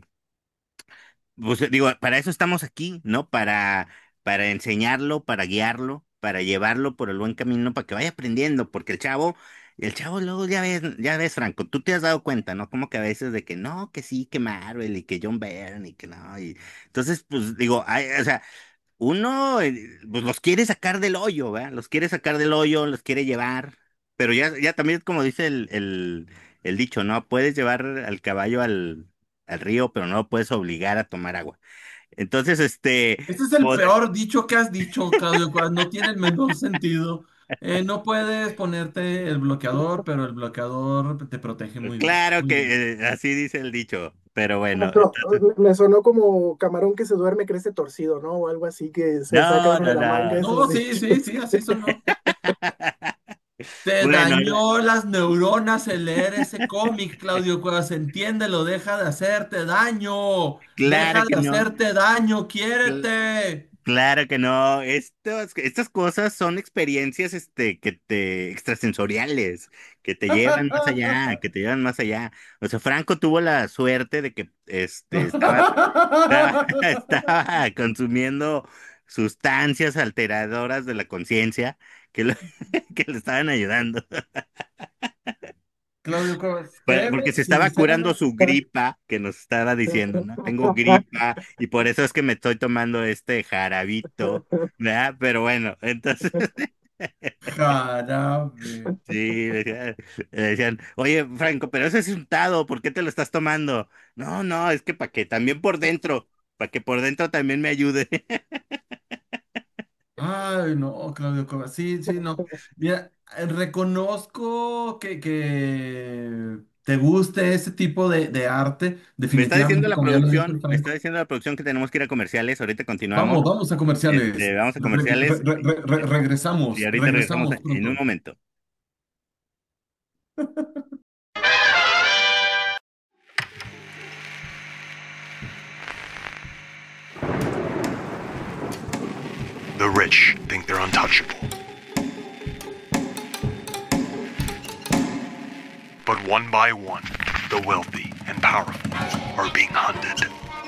pues digo, para eso estamos aquí, ¿no? Para, para enseñarlo, para guiarlo, para llevarlo por el buen camino, para que vaya aprendiendo, porque el chavo, el chavo luego ya ves, ya ves, Franco, tú te has dado cuenta, ¿no? Como que a veces de que no, que sí, que Marvel y que John Byrne y que no, y entonces, pues digo, hay, o sea, uno, eh, pues los quiere sacar del hoyo, ¿verdad? Los quiere sacar del hoyo, los quiere llevar, pero ya, ya también como dice el, el, el dicho, ¿no? Puedes llevar al caballo al, al río, pero no lo puedes obligar a tomar agua. Entonces, este, Este es el pod- peor dicho que has dicho, Claudio, Cuadras. No tiene el menor sentido. Eh, no puedes ponerte el bloqueador, pero el bloqueador te protege muy bien. claro Muy bien. que eh, así dice el dicho, pero Me bueno, sonó, entonces, me sonó como camarón que se duerme, crece torcido, ¿no? O algo así que se no, sacaron de no, la manga no. No, esos sí, dichos. sí, sí, así sonó. Te Bueno, la- dañó las neuronas el leer ese cómic, Claudio Cuevas. Entiéndelo, deja de hacerte daño. claro Deja que de no. hacerte daño, cl- quiérete. Claro que no, estas, estas cosas son experiencias este, que te, extrasensoriales, que te llevan más allá, que te llevan más allá. O sea, Franco tuvo la suerte de que este, estaba, estaba, estaba consumiendo sustancias alteradoras de la conciencia que, lo- que le estaban ayudando. Claudio Cuevas, Por- créeme, Porque se estaba curando sinceramente. su gripa, que nos estaba diciendo, ¿no? Tengo gripa y por eso es que me estoy tomando este jarabito, ¿verdad? Pero bueno, entonces, Jarabe. sí, decía- le decían, oye, Franco, pero ese es untado, ¿por qué te lo estás tomando? No, no, es que para que también por dentro, para que por dentro también me ayude. Ay, no, Claudio Cuevas. Sí, sí, no. Mira, eh, reconozco que, que te guste ese tipo de, de arte, Me está diciendo definitivamente, la como ya lo dijo el producción, me está Franco. diciendo la producción que tenemos que ir a comerciales, ahorita continuamos, Vamos, vamos a este, comerciales. vamos a Re- re- comerciales re- re- re- y regresamos, ahorita regresamos regresamos en un pronto. momento. The rich think they're untouchable. But one by one, the wealthy and powerful are being hunted.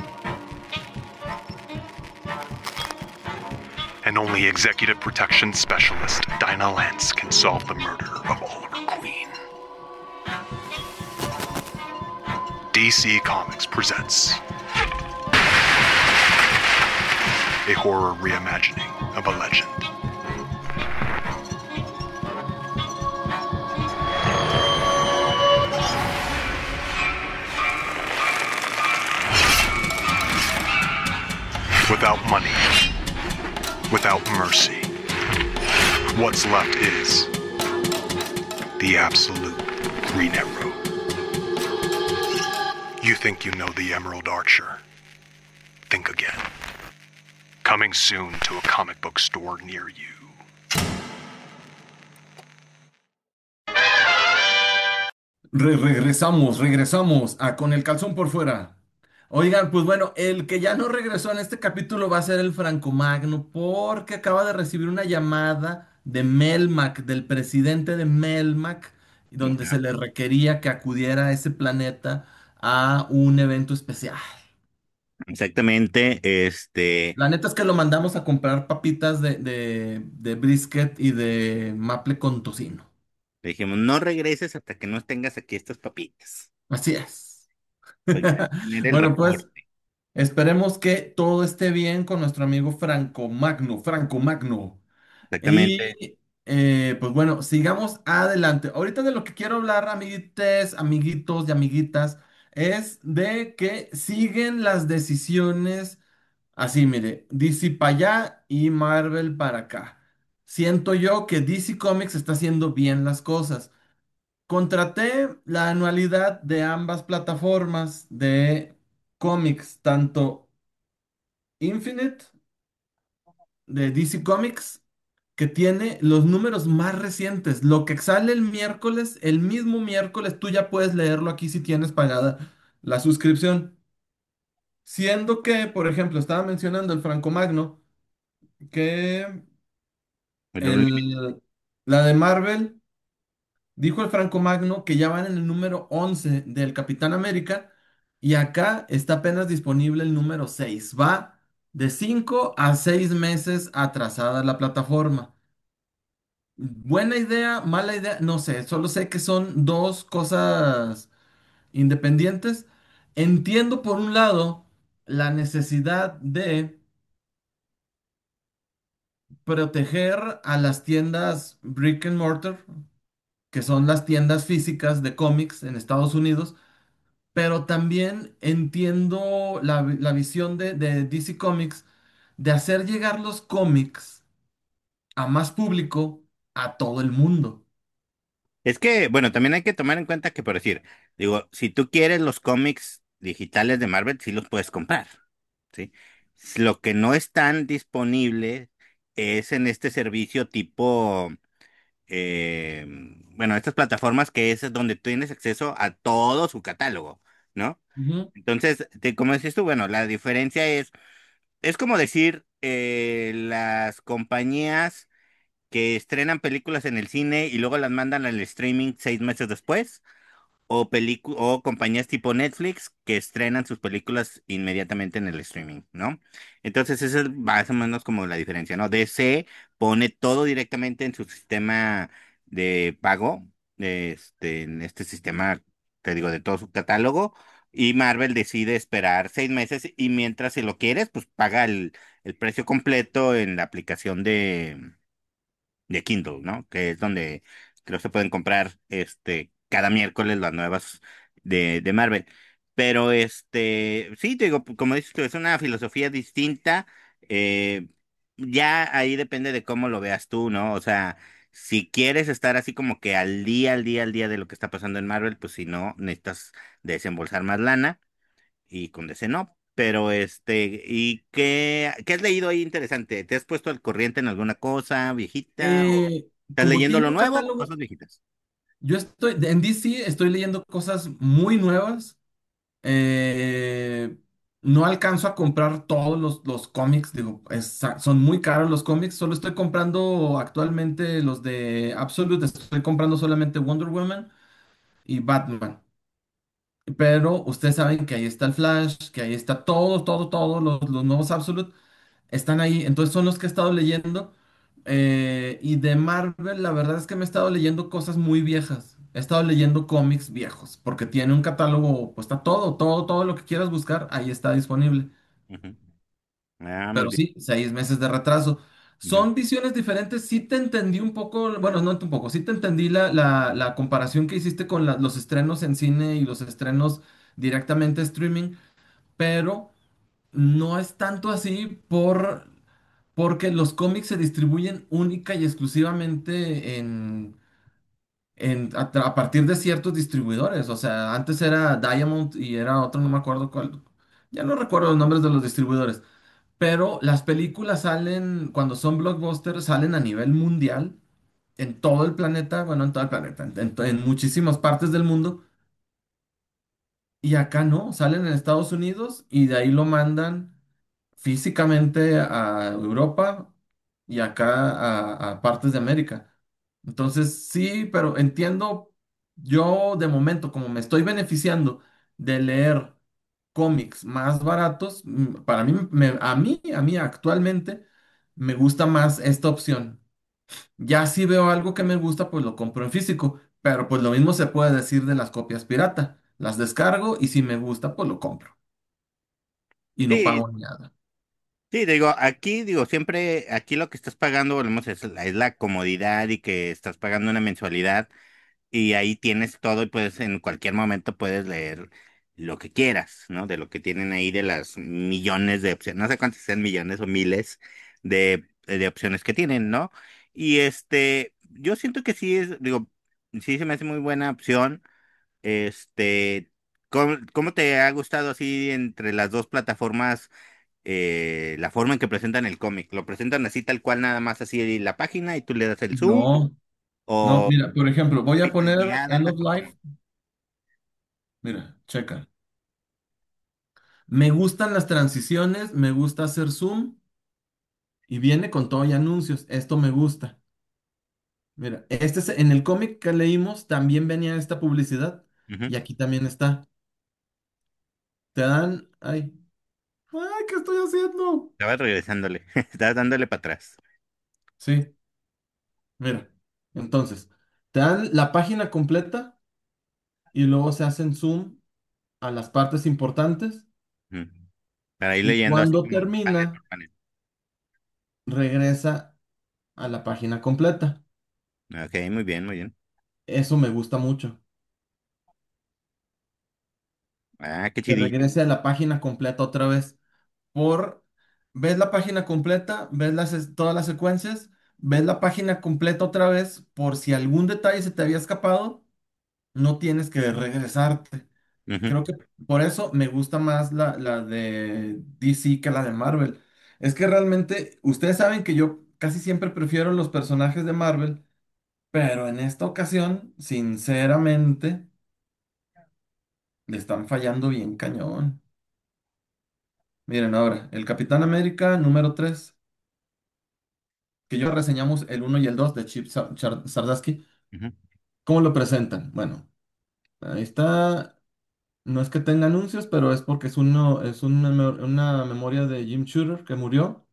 And only executive protection specialist Dinah Lance can solve the murder of Oliver Queen. D C Comics presents a horror reimagining of a legend. Without money, without mercy, what's left is the absolute Green Arrow. You think you know the Emerald Archer? Think again. Coming soon to a comic book store near you. Re- regresamos, regresamos a Con el calzón por fuera. Oigan, pues bueno, el que ya no regresó en este capítulo va a ser el Franco Magno porque acaba de recibir una llamada de Melmac, del presidente de Melmac, donde se le requería que acudiera a ese planeta a un evento especial. Exactamente, este, La neta es que lo mandamos a comprar papitas de, de, de brisket y de maple con tocino. le dijimos, no regreses hasta que no tengas aquí estas papitas. Así es. Pues ya tener el Bueno, pues reporte. esperemos que todo esté bien con nuestro amigo Franco Magno, Franco Magno. Exactamente. Y eh, pues bueno, sigamos adelante. Ahorita de lo que quiero hablar, amiguites, amiguitos y amiguitas, es de que siguen las decisiones así, mire, D C para allá y Marvel para acá. Siento yo que D C Comics está haciendo bien las cosas. Contraté la anualidad de ambas plataformas de cómics, tanto Infinite de D C Comics, que tiene los números más recientes. Lo que sale el miércoles, el mismo miércoles, tú ya puedes leerlo aquí si tienes pagada la suscripción. Siendo que, por ejemplo, estaba mencionando el Franco Magno, que El Unlimited. el, la de Marvel. Dijo el Franco Magno que ya van en el número once del Capitán América y acá está apenas disponible el número seis. Va de cinco a seis meses atrasada la plataforma. Buena idea, mala idea, no sé, solo sé que son dos cosas independientes. Entiendo por un lado la necesidad de proteger a las tiendas brick and mortar, que son las tiendas físicas de cómics en Estados Unidos. Pero también entiendo la, vi- la visión de, de D C Comics de hacer llegar los cómics a más público, a todo el mundo. Es que, bueno, también hay que tomar en cuenta que, por decir, digo, si tú quieres los cómics digitales de Marvel, sí los puedes comprar, ¿sí? Lo que no están disponibles es en este servicio tipo, eh, bueno, estas plataformas que es donde tienes acceso a todo su catálogo, ¿no? Ujú, Entonces, te, como decís tú, bueno, la diferencia es, es como decir, eh, las compañías que estrenan películas en el cine y luego las mandan al streaming seis meses después, o pelicu- o compañías tipo Netflix que estrenan sus películas inmediatamente en el streaming, ¿no? Entonces, esa es más o menos como la diferencia, ¿no? D C pone todo directamente en su sistema de pago, este, en este sistema, te digo, de todo su catálogo. Y Marvel decide esperar seis meses y mientras si lo quieres, pues paga el, el precio completo en la aplicación de, de Kindle, ¿no? Que es donde creo se pueden comprar este cada miércoles las nuevas de, de Marvel. Pero este, sí, te digo, como dices tú, es una filosofía distinta. eh, ya ahí depende de cómo lo veas tú, ¿no? O sea, si quieres estar así como que al día, al día, al día de lo que está pasando en Marvel, pues si no, necesitas desembolsar más lana y con D C no. Pero este, ¿y qué, qué has leído ahí interesante? ¿Te has puesto al corriente en alguna cosa viejita o Eh, estás como leyendo tiene lo un nuevo o catálogo, cosas viejitas? yo estoy, en D C estoy leyendo cosas muy nuevas. Eh, no alcanzo a comprar todos los, los cómics, digo, es- son muy caros los cómics. Solo estoy comprando actualmente los de Absolute, estoy comprando solamente Wonder Woman y Batman. Pero ustedes saben que ahí está el Flash, que ahí está todo, todo, todo, los, los nuevos Absolute están ahí. Entonces son los que he estado leyendo. Eh, y de Marvel, la verdad es que me he estado leyendo cosas muy viejas. He estado leyendo cómics viejos, porque tiene un catálogo, pues está todo, todo, todo lo que quieras buscar, ahí está disponible. Ujú. Ah, muy Pero bien. sí, seis meses de retraso. Ujú, Son visiones diferentes. Sí te entendí un poco, bueno, no un poco, sí te entendí la, la, la comparación que hiciste con la- los estrenos en cine y los estrenos directamente streaming, pero no es tanto así por, porque los cómics se distribuyen única y exclusivamente en, en, a, tra- a partir de ciertos distribuidores. O sea, antes era Diamond y era otro, no me acuerdo cuál. Ya no recuerdo los nombres de los distribuidores. Pero las películas salen, cuando son blockbusters, salen a nivel mundial, en todo el planeta, bueno, en todo el planeta, en, en en muchísimas partes del mundo. Y acá no, salen en Estados Unidos y de ahí lo mandan físicamente a Europa y acá a, a partes de América. Entonces, sí, pero entiendo yo de momento, como me estoy beneficiando de leer cómics más baratos, mm, para mí, me- a mí, a mí actualmente me gusta más esta opción. Ya si veo algo que me gusta, pues lo compro en físico, pero pues lo mismo se puede decir de las copias pirata. Las descargo y si me gusta, pues lo compro y no Sí, pago nada. sí, digo, aquí, digo, siempre, aquí lo que estás pagando, volvemos, es la, es la comodidad y que estás pagando una mensualidad y ahí tienes todo y puedes, en cualquier momento puedes leer lo que quieras, ¿no? De lo que tienen ahí de las millones de opciones, no sé cuántas sean millones o miles de, de opciones que tienen, ¿no? Y este, yo siento que sí es, digo, sí se me hace muy buena opción. Este, ¿cómo, cómo te ha gustado así entre las dos plataformas? Eh, la forma en que presentan el cómic. ¿Lo presentan así tal cual nada más así la página y tú le das el zoom? No, no, ¿O mira, por ejemplo, voy a visitas poner guiadas? End of Life. Mira, checa. Me gustan las transiciones, me gusta hacer zoom y viene con todo y anuncios. Esto me gusta. Mira, este es, en el cómic que leímos también venía esta publicidad Ujú. y aquí también está. Te dan, ay, ay, ¿qué estoy haciendo? Estabas regresándole, estabas dándole para atrás. Sí, mira. Entonces, te dan la página completa y luego se hacen zoom a las partes importantes Ujú. Para ir y leyendo así cuando como panel termina, por panel. regresa a la página completa. Ok, muy bien, muy bien. Eso me gusta mucho. Ah, qué Que chidillo. regrese a la página completa otra vez. Por, ves la página completa, ves las, es- todas las secuencias, ves la página completa otra vez, por si algún detalle se te había escapado, no tienes que regresarte. Ujú. Creo que por eso me gusta más la, la de D C que la de Marvel. Es que realmente, ustedes saben que yo casi siempre prefiero los personajes de Marvel, pero en esta ocasión, sinceramente, le están fallando bien cañón. Miren ahora, el Capitán América número tres que yo reseñamos el uno y el dos de Chip Sa- Char- Zdarsky. Ujú. ¿Cómo lo presentan? Bueno, ahí está. No es que tenga anuncios, pero es porque es, uno, es una, memo- una memoria de Jim Shooter que murió.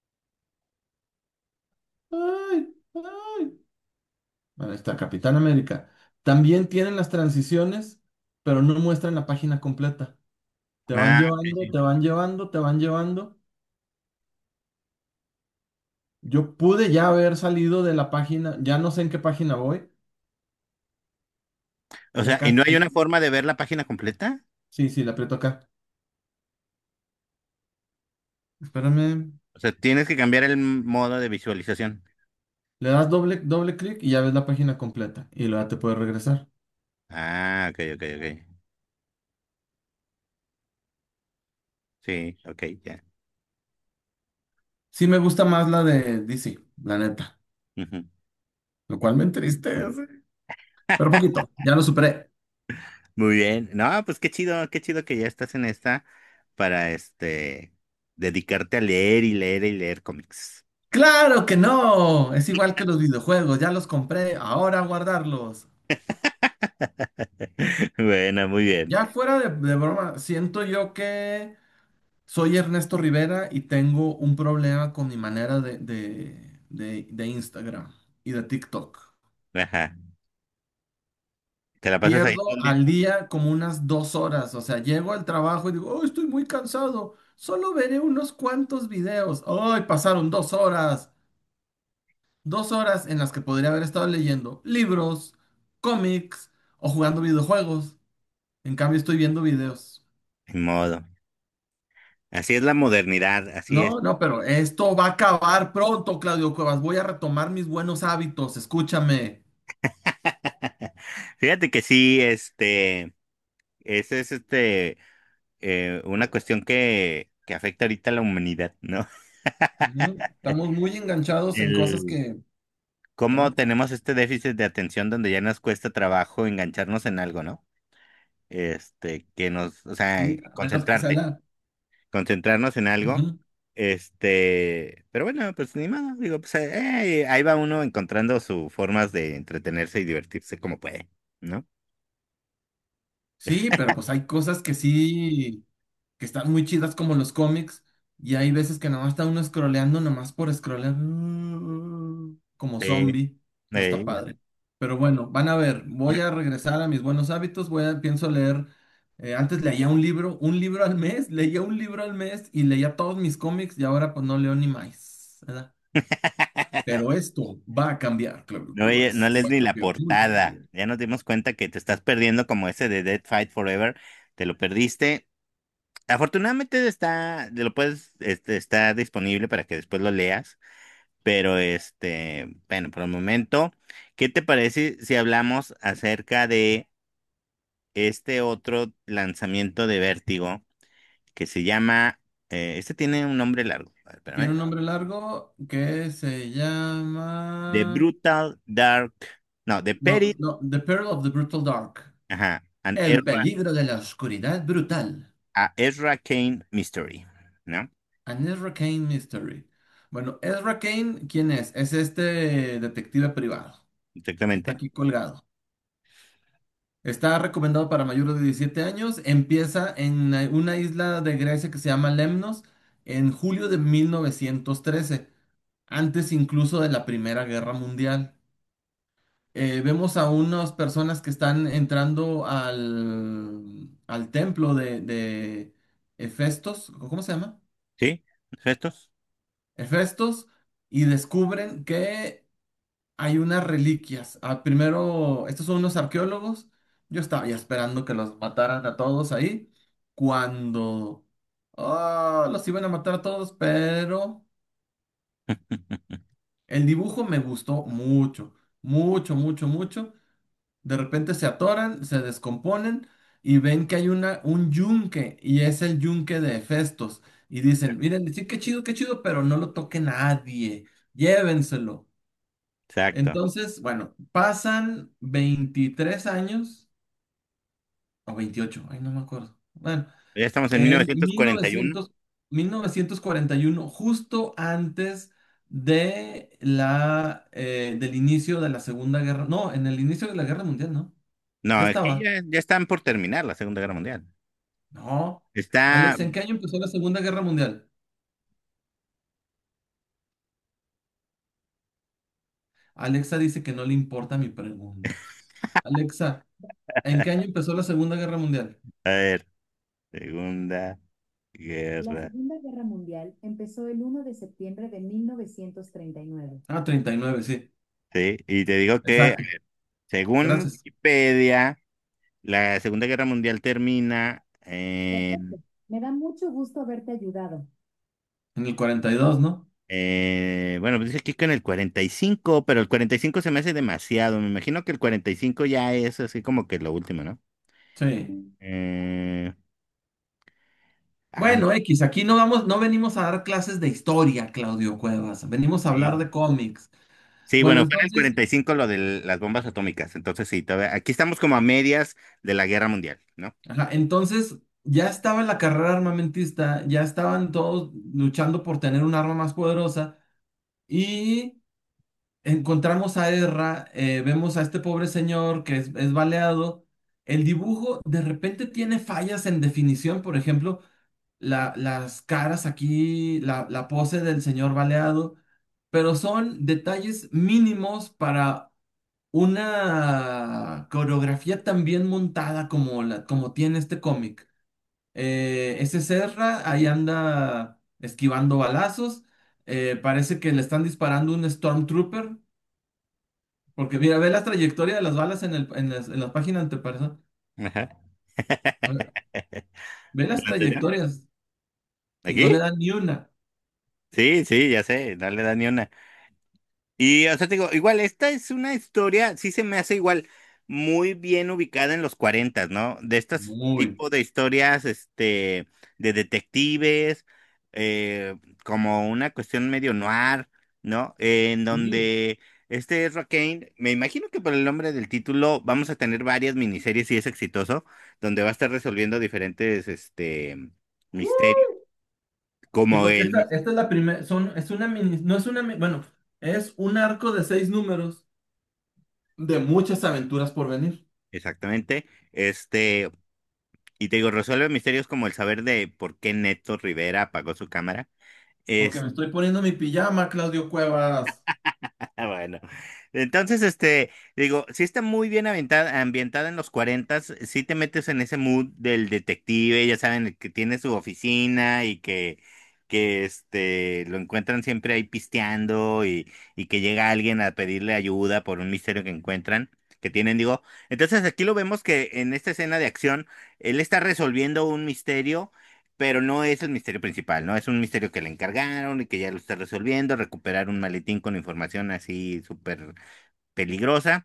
¡Ay! ¡Ay! Ahí está, Capitán América. También tienen las transiciones, pero no muestran la página completa. Te van Ah, ok, llevando, sí. te van llevando, te van llevando. Yo pude ya haber salido de la página, ya no sé en qué página voy. O Ya sea, ¿y no hay casi. una forma de ver la página completa? Sí, sí, la aprieto acá. Espérame. O sea, tienes que cambiar el modo de visualización. Le das doble, doble clic y ya ves la página completa. Y luego te puedes regresar. Ah, ok, ok, ok. Sí, ok, ya. Sí me gusta más la de D C, la neta. Ujú. Lo cual me entristece. Pero poquito, ya lo superé. Muy bien. No, pues qué chido, qué chido que ya estás en esta para este dedicarte a leer y leer y leer cómics. ¡Claro que no! Es igual que los videojuegos, ya los compré, ahora a guardarlos. Bueno, muy bien. Ya fuera de, de broma, siento yo que soy Ernesto Rivera y tengo un problema con mi manera de, de, de, de Instagram y de TikTok. Ajá. ¿Te la pasas ahí todo Pierdo el día? al día como unas dos horas. O sea, llego al trabajo y digo, oh, estoy muy cansado. Solo veré unos cuantos videos. ¡Ay, pasaron dos horas! Dos horas en las que podría haber estado leyendo libros, cómics o jugando videojuegos. En cambio, estoy viendo videos. Ni modo. Así es la modernidad, así es. No, no, pero esto va a acabar pronto, Claudio Cuevas. Voy a retomar mis buenos hábitos. Escúchame. Fíjate que sí, este, ese es este eh, una cuestión que, que afecta ahorita a la humanidad, ¿no? Ujú. Estamos muy enganchados en cosas El que... cómo ¿eh? tenemos este déficit de atención donde ya nos cuesta trabajo engancharnos en algo, ¿no? Este, que nos, o sea, Sí, a menos que sea concentrarte, la... concentrarnos en algo. Ujú. Este, pero bueno, pues ni modo, digo, pues eh, ahí va uno encontrando sus formas de entretenerse y divertirse como puede. ¿no? Sí, pero pues hay cosas que sí, que están muy chidas como los cómics, y hay veces que nada más está uno scrolleando nomás por scrollear, mm, como Sí, zombie. No está eh, padre. Pero bueno, van a ver, voy a regresar a mis buenos hábitos, voy a, pienso leer, eh, antes leía un libro, un libro al mes, leía un libro al mes y leía todos mis cómics y ahora pues no leo ni más, ¿verdad? Pero esto va a cambiar, Claudio No, oye, no Cuevas, lees va a ni la cambiar muy portada. rápido. Ya nos dimos cuenta que te estás perdiendo como ese de Dead Fight Forever. Te lo perdiste. Afortunadamente está, te lo puedes, este, está disponible para que después lo leas. Pero este, bueno, por el momento, ¿qué te parece si hablamos acerca de este otro lanzamiento de Vértigo que se llama, eh, este tiene un nombre largo, a ver, Tiene espérame, un nombre largo que se The llama... Brutal Dark, no, The No, Peril, no, The Peril of the Brutal Dark. ajá, an El Ezra, peligro de la oscuridad brutal. a Ezra Kane Mystery, ¿no? An Ezra Kane Mystery. Bueno, Ezra Kane, ¿quién es? Es este detective privado que está Exactamente, aquí colgado. Está recomendado para mayores de diecisiete años. Empieza en eh, una isla de Grecia que se llama Lemnos en julio de mil novecientos trece, antes incluso de la Primera Guerra Mundial. Eh, vemos a unas personas que están entrando al, al templo de, de Hefestos, ¿cómo se llama? ¿sí? ¿Estos? Hefestos, y descubren que hay unas reliquias. Ah, primero, estos son unos arqueólogos. Yo estaba ya esperando que los mataran a todos ahí, cuando ah, los iban a matar a todos, pero el dibujo me gustó mucho, mucho, mucho, mucho. De repente se atoran, se descomponen y ven que hay una, un yunque y es el yunque de Hefestos. Y dicen, miren, sí, qué chido, qué chido, pero no lo toque nadie, llévenselo. Exacto. Entonces, bueno, pasan veintitrés años o veintiocho, ay, no me acuerdo. Bueno, Ya estamos en en mil novecientos mil cuarenta y uno. novecientos mil novecientos cuarenta y uno, justo antes de la, eh, del inicio de la Segunda Guerra, no, en el inicio de la Guerra Mundial, ¿no? Ya No, es que estaba. ya, ya están por terminar la Segunda Guerra Mundial. No. Está, Alex, ¿en qué año empezó la Segunda Guerra Mundial? Alexa dice que no le importa mi pregunta. Alexa, ¿en qué año empezó la Segunda Guerra Mundial? a ver, Segunda La Guerra. Segunda Guerra Mundial empezó el uno de septiembre de mil novecientos treinta y nueve. Ah, treinta y nueve, sí. Sí, y te digo que, Exacto. según Gracias. Wikipedia, la Segunda Guerra Mundial termina en, Perfecto. Me da mucho gusto haberte ayudado. En el cuarenta y dos, ¿no? eh, bueno, pues dice aquí que en el cuarenta y cinco, pero el cuarenta y cinco se me hace demasiado. Me imagino que el cuarenta y cinco ya es así como que lo último, ¿no? Sí. Eh, ah, Bueno, X, aquí no vamos, no venimos a dar clases de historia, Claudio Cuevas. Venimos a hablar sí. de cómics. Sí, Bueno, bueno, fue en el entonces, cuarenta y cinco lo de las bombas atómicas. Entonces sí, todavía, aquí estamos como a medias de la guerra mundial, ¿no? ajá, entonces ya estaba la carrera armamentista, ya estaban todos luchando por tener un arma más poderosa y encontramos a Erra, eh, vemos a este pobre señor que es, es baleado. El dibujo de repente tiene fallas en definición, por ejemplo, la- las caras aquí, la, la pose del señor baleado, pero son detalles mínimos para una coreografía tan bien montada como, la, como tiene este cómic. Eh, ese Serra ahí anda esquivando balazos, eh, parece que le están disparando un Stormtrooper. Porque mira, ve la trayectoria de las balas en, el, en, las, en la página antepasadas. Ajá. A ver, ve las ¿Dónde ya? trayectorias y no le ¿Aquí? dan ni una. Sí, sí, ya sé, no le da ni una. Y, o sea, te digo, igual, esta es una historia, sí se me hace igual muy bien ubicada en los cuarenta, ¿no? De estos Muy. tipos de historias, este, de detectives, eh, como una cuestión medio noir, ¿no? Eh, en Sí. donde este Ezra Kane, me imagino que por el nombre del título vamos a tener varias miniseries si es exitoso, donde va a estar resolviendo diferentes, este, misterios, Sí, como porque esta, el, esta es la primera, son, es una mini, no es una, mi- bueno, es un arco de seis números de muchas aventuras por venir. exactamente. Este, y te digo, resuelve misterios como el saber de por qué Neto Rivera apagó su cámara. Porque me estoy poniendo mi pijama, Claudio Cuevas. Ah, bueno, entonces, este, digo, sí está muy bien ambientada, ambientada en los cuarentas, sí te metes en ese mood del detective, ya saben, el que tiene su oficina y que, que este, lo encuentran siempre ahí pisteando y, y que llega alguien a pedirle ayuda por un misterio que encuentran, que tienen, digo. Entonces aquí lo vemos que en esta escena de acción, él está resolviendo un misterio, pero no es el misterio principal, ¿no? Es un misterio que le encargaron y que ya lo está resolviendo, recuperar un maletín con información así súper peligrosa.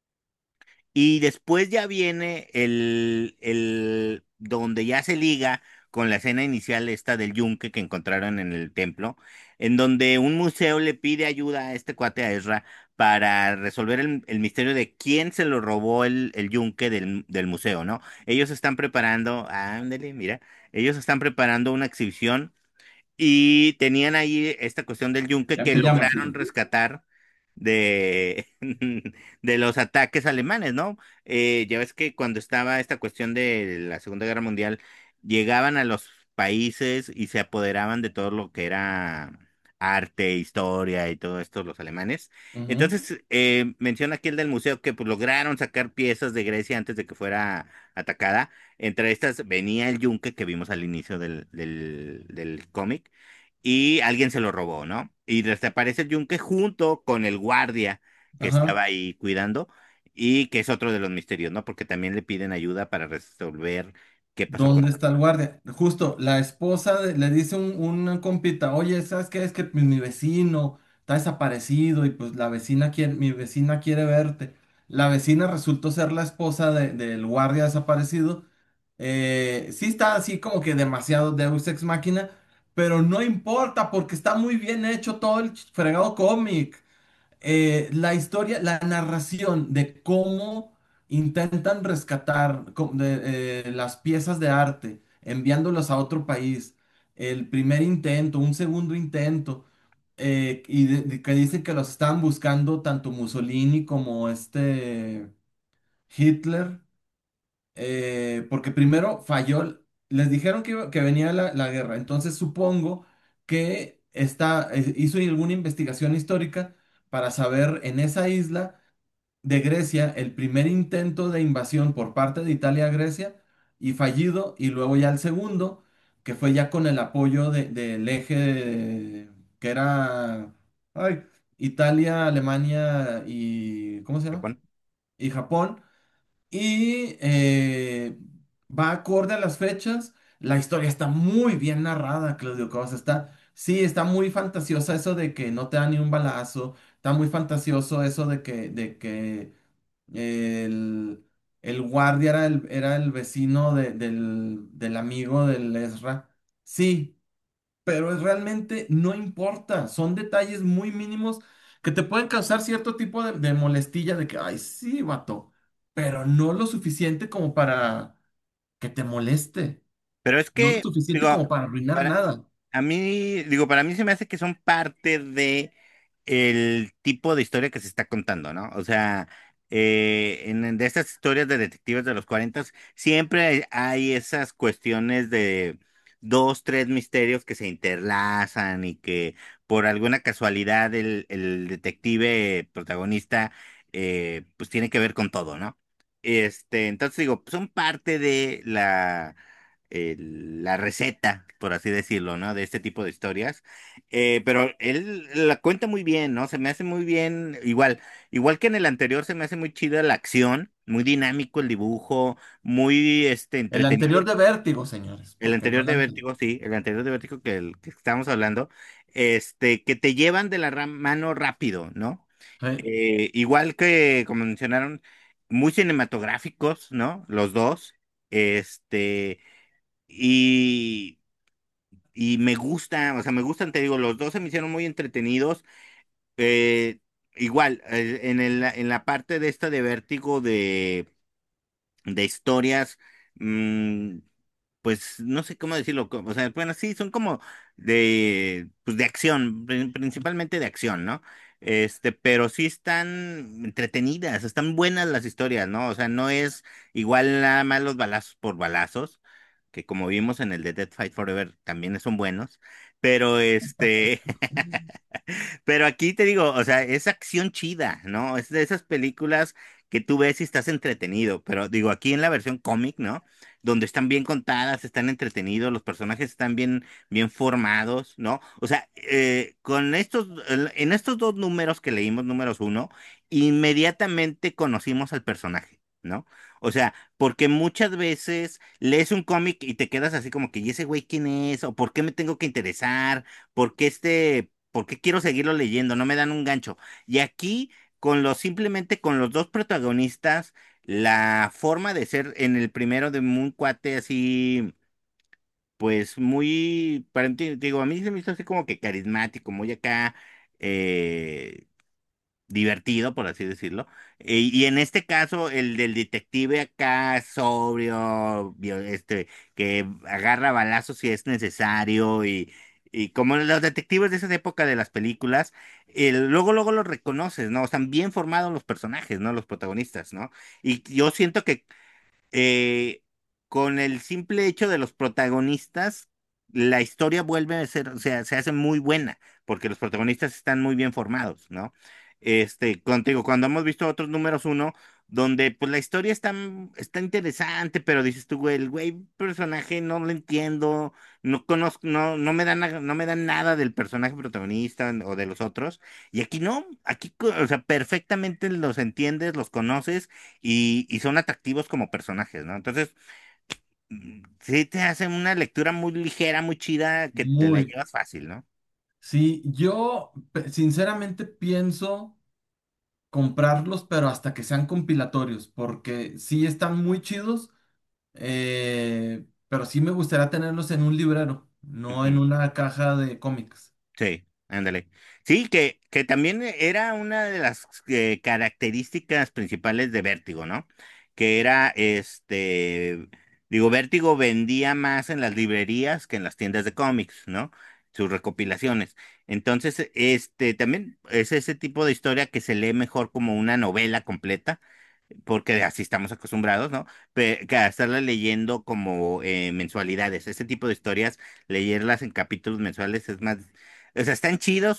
Y después ya viene el, el, donde ya se liga con la escena inicial esta del yunque que encontraron en el templo, en donde un museo le pide ayuda a este cuate a Ezra para resolver el, el misterio de quién se lo robó el, el yunque del, del museo, ¿no? Ellos están preparando, ándale, mira, ellos están preparando una exhibición y tenían ahí esta cuestión del yunque Ya en que pijama, lograron sí. rescatar de, de los ataques alemanes, ¿no? Eh, ya ves que cuando estaba esta cuestión de la Segunda Guerra Mundial, llegaban a los países y se apoderaban de todo lo que era arte, historia y todo esto, los alemanes. Ujú. Entonces, eh, menciona aquí el del museo que pues, lograron sacar piezas de Grecia antes de que fuera atacada. Entre estas venía el yunque que vimos al inicio del, del, del cómic y alguien se lo robó, ¿no? Y desaparece el yunque junto con el guardia que Ajá. estaba ahí cuidando y que es otro de los misterios, ¿no? Porque también le piden ayuda para resolver qué pasó con ¿Dónde él. está el guardia? Justo, la esposa de- le dice un, un compita, oye, ¿sabes qué? Es que mi, mi vecino está desaparecido y pues la vecina quiere, mi vecina quiere verte. La vecina resultó ser la esposa de- del guardia desaparecido. Eh, sí está así como que demasiado Deus Ex Machina, pero no importa porque está muy bien hecho todo el fregado cómic. Eh, la historia, la narración de cómo intentan rescatar co- de, eh, las piezas de arte, enviándolas a otro país, el primer intento, un segundo intento, eh, y de- de que dicen que los estaban buscando tanto Mussolini como este Hitler, eh, porque primero falló, les dijeron que, iba- que venía la, la guerra, entonces supongo que está, eh, hizo alguna investigación histórica para saber en esa isla de Grecia el primer intento de invasión por parte de Italia a Grecia y fallido, y luego ya el segundo, que fue ya con el apoyo de- del eje de- que era ay, Italia, Alemania y ¿cómo se llama? Japón. Y Japón y eh, va acorde a las fechas. La historia está muy bien narrada, Claudio Cobas. Está, sí, está muy fantasiosa eso de que no te da ni un balazo. Está muy fantasioso eso de que, de que el, el guardia era el, era el vecino de- del, del amigo del Ezra. Sí, pero es realmente no importa, son detalles muy mínimos que te pueden causar cierto tipo de, de molestilla de que, ay, sí, vato, pero no lo suficiente como para que te moleste, Pero es no lo que, suficiente digo, como para arruinar para, nada. a mí, digo, para mí se me hace que son parte de el tipo de historia que se está contando, ¿no? O sea, eh, en, en de estas historias de detectives de los cuarenta siempre hay, hay esas cuestiones de dos, tres misterios que se interlazan y que por alguna casualidad el, el detective protagonista eh, pues tiene que ver con todo, ¿no? Este, entonces digo, son parte de la el- la receta, por así decirlo, ¿no? De este tipo de historias. Eh, pero él la cuenta muy bien, ¿no? Se me hace muy bien, igual, igual que en el anterior, se me hace muy chida la acción, muy dinámico el dibujo, muy este, El entretenido. anterior de Vértigo, señores, El porque no anterior de eran de... Vértigo, sí, el anterior de Vértigo que, el, que estábamos hablando, este, que te llevan de la ra- mano rápido, ¿no? Sí. Eh, igual que, como mencionaron, muy cinematográficos, ¿no? Los dos. Este, y, y me gusta, o sea, me gustan, te digo, los dos se me hicieron muy entretenidos. Eh, igual, eh, en el, en la parte de esta de Vértigo de, de historias, mm, pues no sé cómo decirlo, co- o sea, bueno, sí, son como de, pues de acción, pri- principalmente de acción, ¿no? Este, pero sí están entretenidas, están buenas las historias, ¿no? O sea, no es igual nada más los balazos por balazos, que como vimos en el de Dead Fight Forever también son buenos, pero este, pero aquí te digo, o sea, es acción chida, ¿no? Es de esas películas que tú ves y estás entretenido, pero digo, aquí en la versión cómic, ¿no? Donde están bien contadas, están entretenidos, los personajes están bien, bien formados, ¿no? O sea, eh, con estos, en estos dos números que leímos, números uno, inmediatamente conocimos al personaje, ¿no? O sea, porque muchas veces lees un cómic y te quedas así como que, ¿y ese güey quién es? ¿O por qué me tengo que interesar? ¿Por qué este, por qué quiero seguirlo leyendo? No me dan un gancho. Y aquí, con los, simplemente con los dos protagonistas, la forma de ser en el primero de un cuate así, pues muy, para ti- digo, a mí se me hizo así como que carismático, muy acá, eh, divertido, por así decirlo. E- Y, en este caso, el del detective acá, sobrio, bio- este, que agarra balazos si es necesario y, y como los detectives de esa época de las películas, el- luego, luego los reconoces, ¿no? Están bien formados los personajes, ¿no? Los protagonistas, ¿no? Y yo siento que eh, con el simple hecho de los protagonistas, la historia vuelve a ser, o sea, se hace muy buena, porque los protagonistas están muy bien formados, ¿no? Este, contigo, cuando hemos visto otros números uno, donde pues la historia está, está interesante, pero dices tú, güey, el güey personaje no lo entiendo, no conozco, no, no me dan, na- no me dan nada del personaje protagonista o de los otros, y aquí no, aquí, co- o sea, perfectamente los entiendes, los conoces y, y son atractivos como personajes, ¿no? Entonces, mm, sí te hacen una lectura muy ligera, muy chida, que te la Muy. llevas fácil, ¿no? Sí, yo pe- sinceramente pienso comprarlos, pero hasta que sean compilatorios, porque sí están muy chidos, eh, pero sí me gustaría tenerlos en un librero, no en Ujú. una caja de cómics. Sí, ándale. Sí, que, que también era una de las eh, características principales de Vértigo, ¿no? Que era, este, digo, Vértigo vendía más en las librerías que en las tiendas de cómics, ¿no? Sus recopilaciones. Entonces, este, también es ese tipo de historia que se lee mejor como una novela completa, porque así estamos acostumbrados, ¿no? Pe- que a estarla leyendo como eh, mensualidades. Ese tipo de historias, leerlas en capítulos mensuales es más, o sea, están chidos,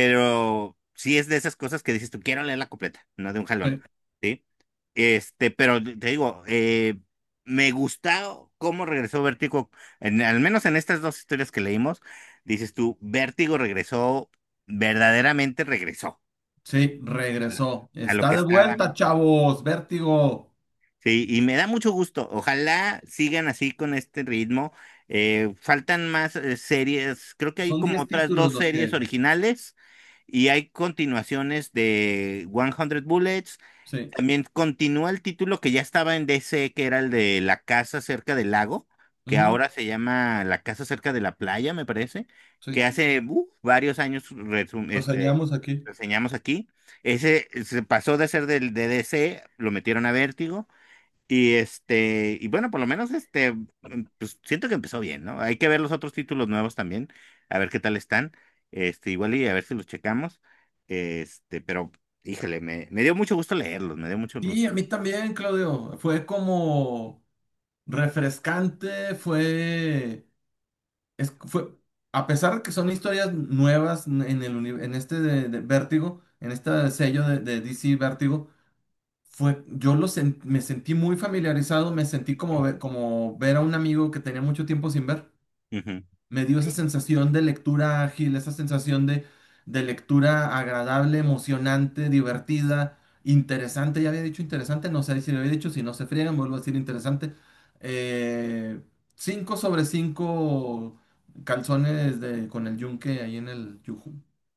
pero sí es de esas cosas que dices, tú quiero leerla completa, no de un jalón, Sí. ¿sí? Este, pero te digo, eh, me gustó cómo regresó Vértigo, en- al menos en estas dos historias que leímos, dices tú, Vértigo regresó, verdaderamente regresó Sí, regresó. a lo Está que de estaba. vuelta, chavos. Vértigo. Sí, y me da mucho gusto. Ojalá sigan así con este ritmo. Eh, faltan más eh, series, creo que hay Son como diez otras títulos dos los que series hay. originales y hay continuaciones de cien Bullets. Sí. También continúa el título que ya estaba en D C, que era el de La casa cerca del lago, que Ujú. ahora se llama La casa cerca de la playa, me parece, que Sí. hace uh, varios años resum- Lo este, sellamos aquí. reseñamos aquí. Ese se pasó de ser del de D C, lo metieron a Vértigo. Y este, y bueno, por lo menos este, mm, pues siento que empezó bien, ¿no? Hay que ver los otros títulos nuevos también, a ver qué tal están. Este, igual y a ver si los checamos. Este, pero, híjole, me, me dio mucho gusto leerlos, me dio mucho Sí, a gusto. mí también, Claudio. Fue como refrescante, fue, es, fue, a pesar de que son historias nuevas en el uni- en este de, de Vértigo, en este sello de, de D C Vértigo, fue, yo lo sen- me sentí muy familiarizado, me sentí como, ve- como ver a un amigo que tenía mucho tiempo sin ver. Ujú. Me dio esa sensación de lectura ágil, esa sensación de, de lectura agradable, emocionante, divertida, interesante. Ya había dicho interesante, no sé si lo había dicho, si no se friegan, vuelvo a decir interesante. Eh, cinco sobre cinco calzones de, con el yunque ahí en el yuju.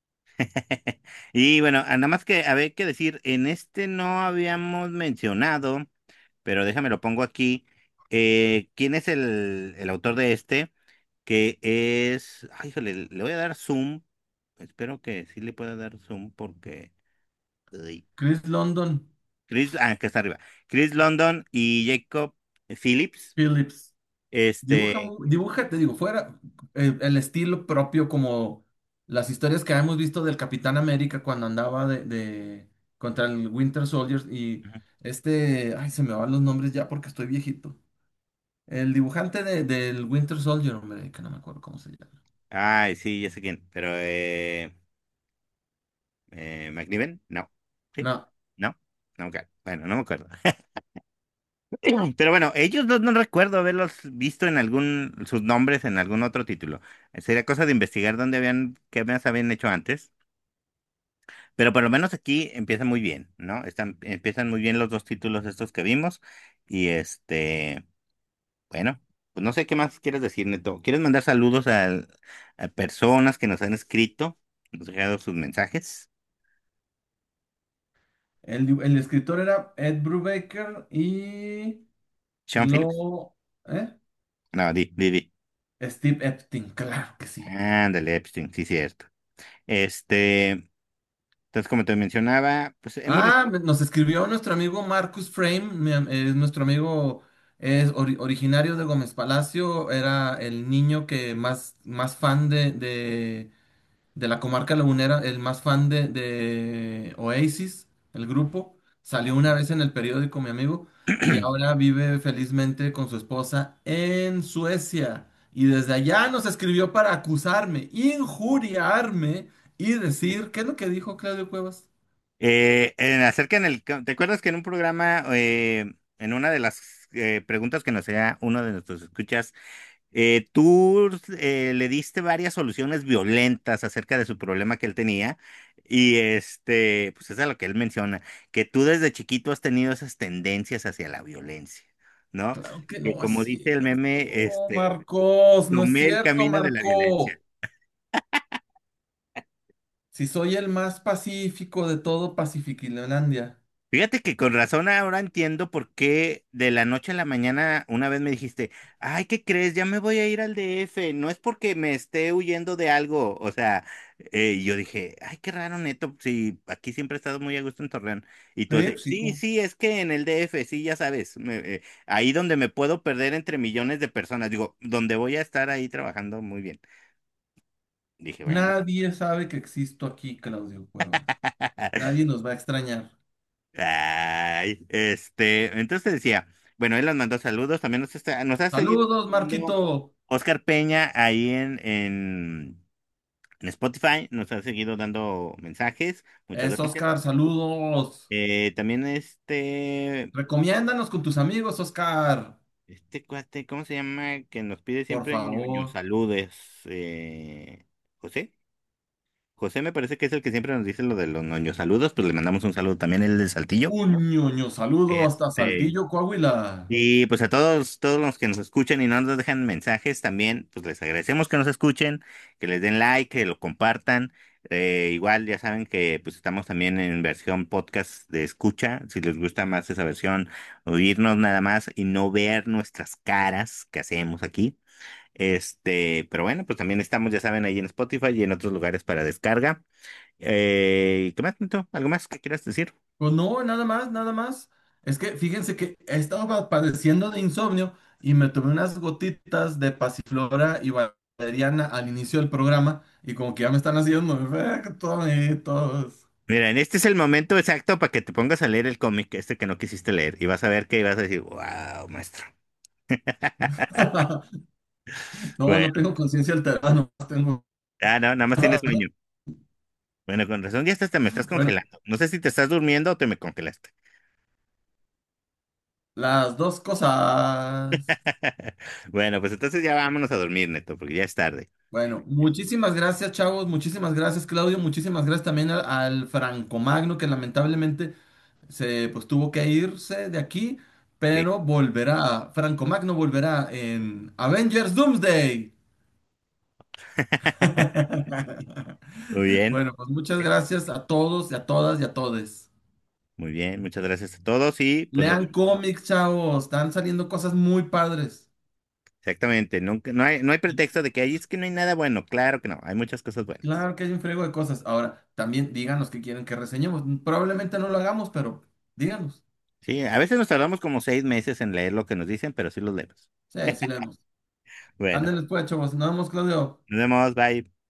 Y bueno, ah, nada más que había que decir, en este no habíamos mencionado, pero déjame lo pongo aquí. Eh, ¿quién es el, el autor de este? Que es, ay, híjole, le voy a dar zoom. Espero que sí le pueda dar zoom porque ay, Chris London, Chris, ah, que está arriba. Chris London y Jacob Phillips. Phillips. Dibuja, Este, mu- dibuja, te digo, fuera eh, el estilo propio como las historias que hemos visto del Capitán América cuando andaba de, de- contra el Winter Soldier y Ujú. este, ay, se me van los nombres ya porque estoy viejito. El dibujante de- del Winter Soldier, hombre, que no me acuerdo cómo se llama. Ay, sí, ya sé quién, pero eh, eh, ¿McNiven? No. ¿Sí? No, No, no, ok. Bueno, no me acuerdo. Pero bueno, ellos dos no recuerdo haberlos visto en algún, sus nombres en algún otro título. Sería cosa de investigar dónde habían, qué más habían hecho antes. Pero por lo menos aquí empieza muy bien, ¿no? Están, empiezan muy bien los dos títulos estos que vimos. Y este, bueno, pues no sé qué más quieres decir, Neto. ¿Quieres mandar saludos al- a, personas que nos han escrito, nos han dejado sus mensajes? el, di- el escritor era Ed Brubaker y Sean Phillips. lo... ¿Eh? No, di, di, di. Steve Epstein, claro que sí. Ándale, Epstein, sí, cierto. Este, entonces, como te mencionaba, pues hemos Ah, recibido. me- nos escribió nuestro amigo Marcus Frame, mi am- es nuestro amigo, es ori- originario de Gómez Palacio, era el niño que más, más fan de, de, de la comarca lagunera, el más fan de, de Oasis, el grupo. Salió una vez en el periódico, mi amigo, y ahora vive felizmente con su esposa en Suecia. Y desde allá nos escribió para acusarme, injuriarme y decir, ¿qué es lo que dijo Claudio Cuevas? Eh, en, acerca en el, ¿te acuerdas que en un programa, eh, en una de las eh, preguntas que nos hacía uno de nuestros escuchas, eh, tú eh, le diste varias soluciones violentas acerca de su problema que él tenía? Y este, pues eso es lo que él menciona, que tú desde chiquito has tenido esas tendencias hacia la violencia, ¿no? Claro que Que no es como dice el meme, cierto, este, Marcos, no es tomé el cierto, camino de la violencia. Marco. Si soy el más pacífico de todo Pacifiquilandia. Fíjate que con razón ahora entiendo por qué de la noche a la mañana una vez me dijiste, ay, ¿qué crees? Ya me voy a ir al D F. No es porque me esté huyendo de algo. O sea, eh, y yo dije, ay, qué raro, Neto, si aquí siempre he estado muy a gusto en Torreón. Y tú Sí, dices, pues, sí, hijo. sí, es que en el D F, sí, ya sabes, me- eh, ahí donde me puedo perder entre millones de personas. Digo, donde voy a estar ahí trabajando muy bien. Dije, bueno. Nadie sabe que existo aquí, Claudio Cuevas. Nadie nos va a extrañar. Ay, este, entonces te decía, bueno, él nos mandó saludos, también nos, está, nos ha seguido Saludos, escribiendo Marquito. Oscar Peña ahí en, en, en Spotify, nos ha seguido dando mensajes, muchas Es gracias. Oscar, saludos. Eh, también este, Recomiéndanos con tus amigos, Oscar. este cuate, ¿cómo se llama? Que nos pide Por siempre ñoño favor. saludes, eh, José. José me parece que es el que siempre nos dice lo de los ñoño saludos, pues le mandamos un saludo también, él de Saltillo. Un ñoño saludo hasta Este, Saltillo, Coahuila. Y pues a todos, todos los que nos escuchen y no nos dejan mensajes también, pues les agradecemos que nos escuchen, que les den like, que lo compartan. Eh, igual ya saben que pues estamos también en versión podcast de escucha, si les gusta más esa versión, oírnos nada más y no ver nuestras caras que hacemos aquí. Este, pero bueno, pues también estamos, ya saben, ahí en Spotify y en otros lugares para descarga. Eh, ¿qué más, Tito? ¿Algo más que quieras decir? Pues no, nada más, nada más. Es que fíjense que he estado pa- padeciendo de insomnio y me tomé unas gotitas de pasiflora y valeriana al inicio del programa y como que ya me están haciendo efectos. Mira, en este es el momento exacto para que te pongas a leer el cómic, este que no quisiste leer, y vas a ver que vas a decir, wow, maestro. No, Bueno, no tengo conciencia alterada, no tengo. ah, no, nada más tienes sueño. Bueno, con razón, ya estás, te me estás Bueno, congelando. No sé si te estás durmiendo o te me congelaste. las dos cosas. Bueno, pues entonces ya vámonos a dormir, Neto, porque ya es tarde. Bueno, muchísimas gracias, chavos. Muchísimas gracias, Claudio. Muchísimas gracias también al, al Franco Magno, que lamentablemente se pues tuvo que irse de aquí, Sí. pero volverá. Franco Magno volverá en Avengers Doomsday. Muy bien, Bueno, pues muchas gracias a todos y a todas y a todes. muy bien, muchas gracias a todos y pues nos Lean vemos. cómics, chavos. Están saliendo cosas muy padres. Exactamente, nunca, no hay, no hay pretexto de que ahí es que no hay nada bueno. Claro que no, hay muchas cosas buenas. Claro que hay un frego de cosas. Ahora, también díganos qué quieren que reseñemos. Probablemente no lo hagamos, pero díganos. Sí, a veces nos tardamos como seis meses en leer lo que nos dicen, pero sí los leemos. Sí, sí leemos. Bueno, Ándale pues, chavos. Nos vemos, Claudio. nos vemos, bye.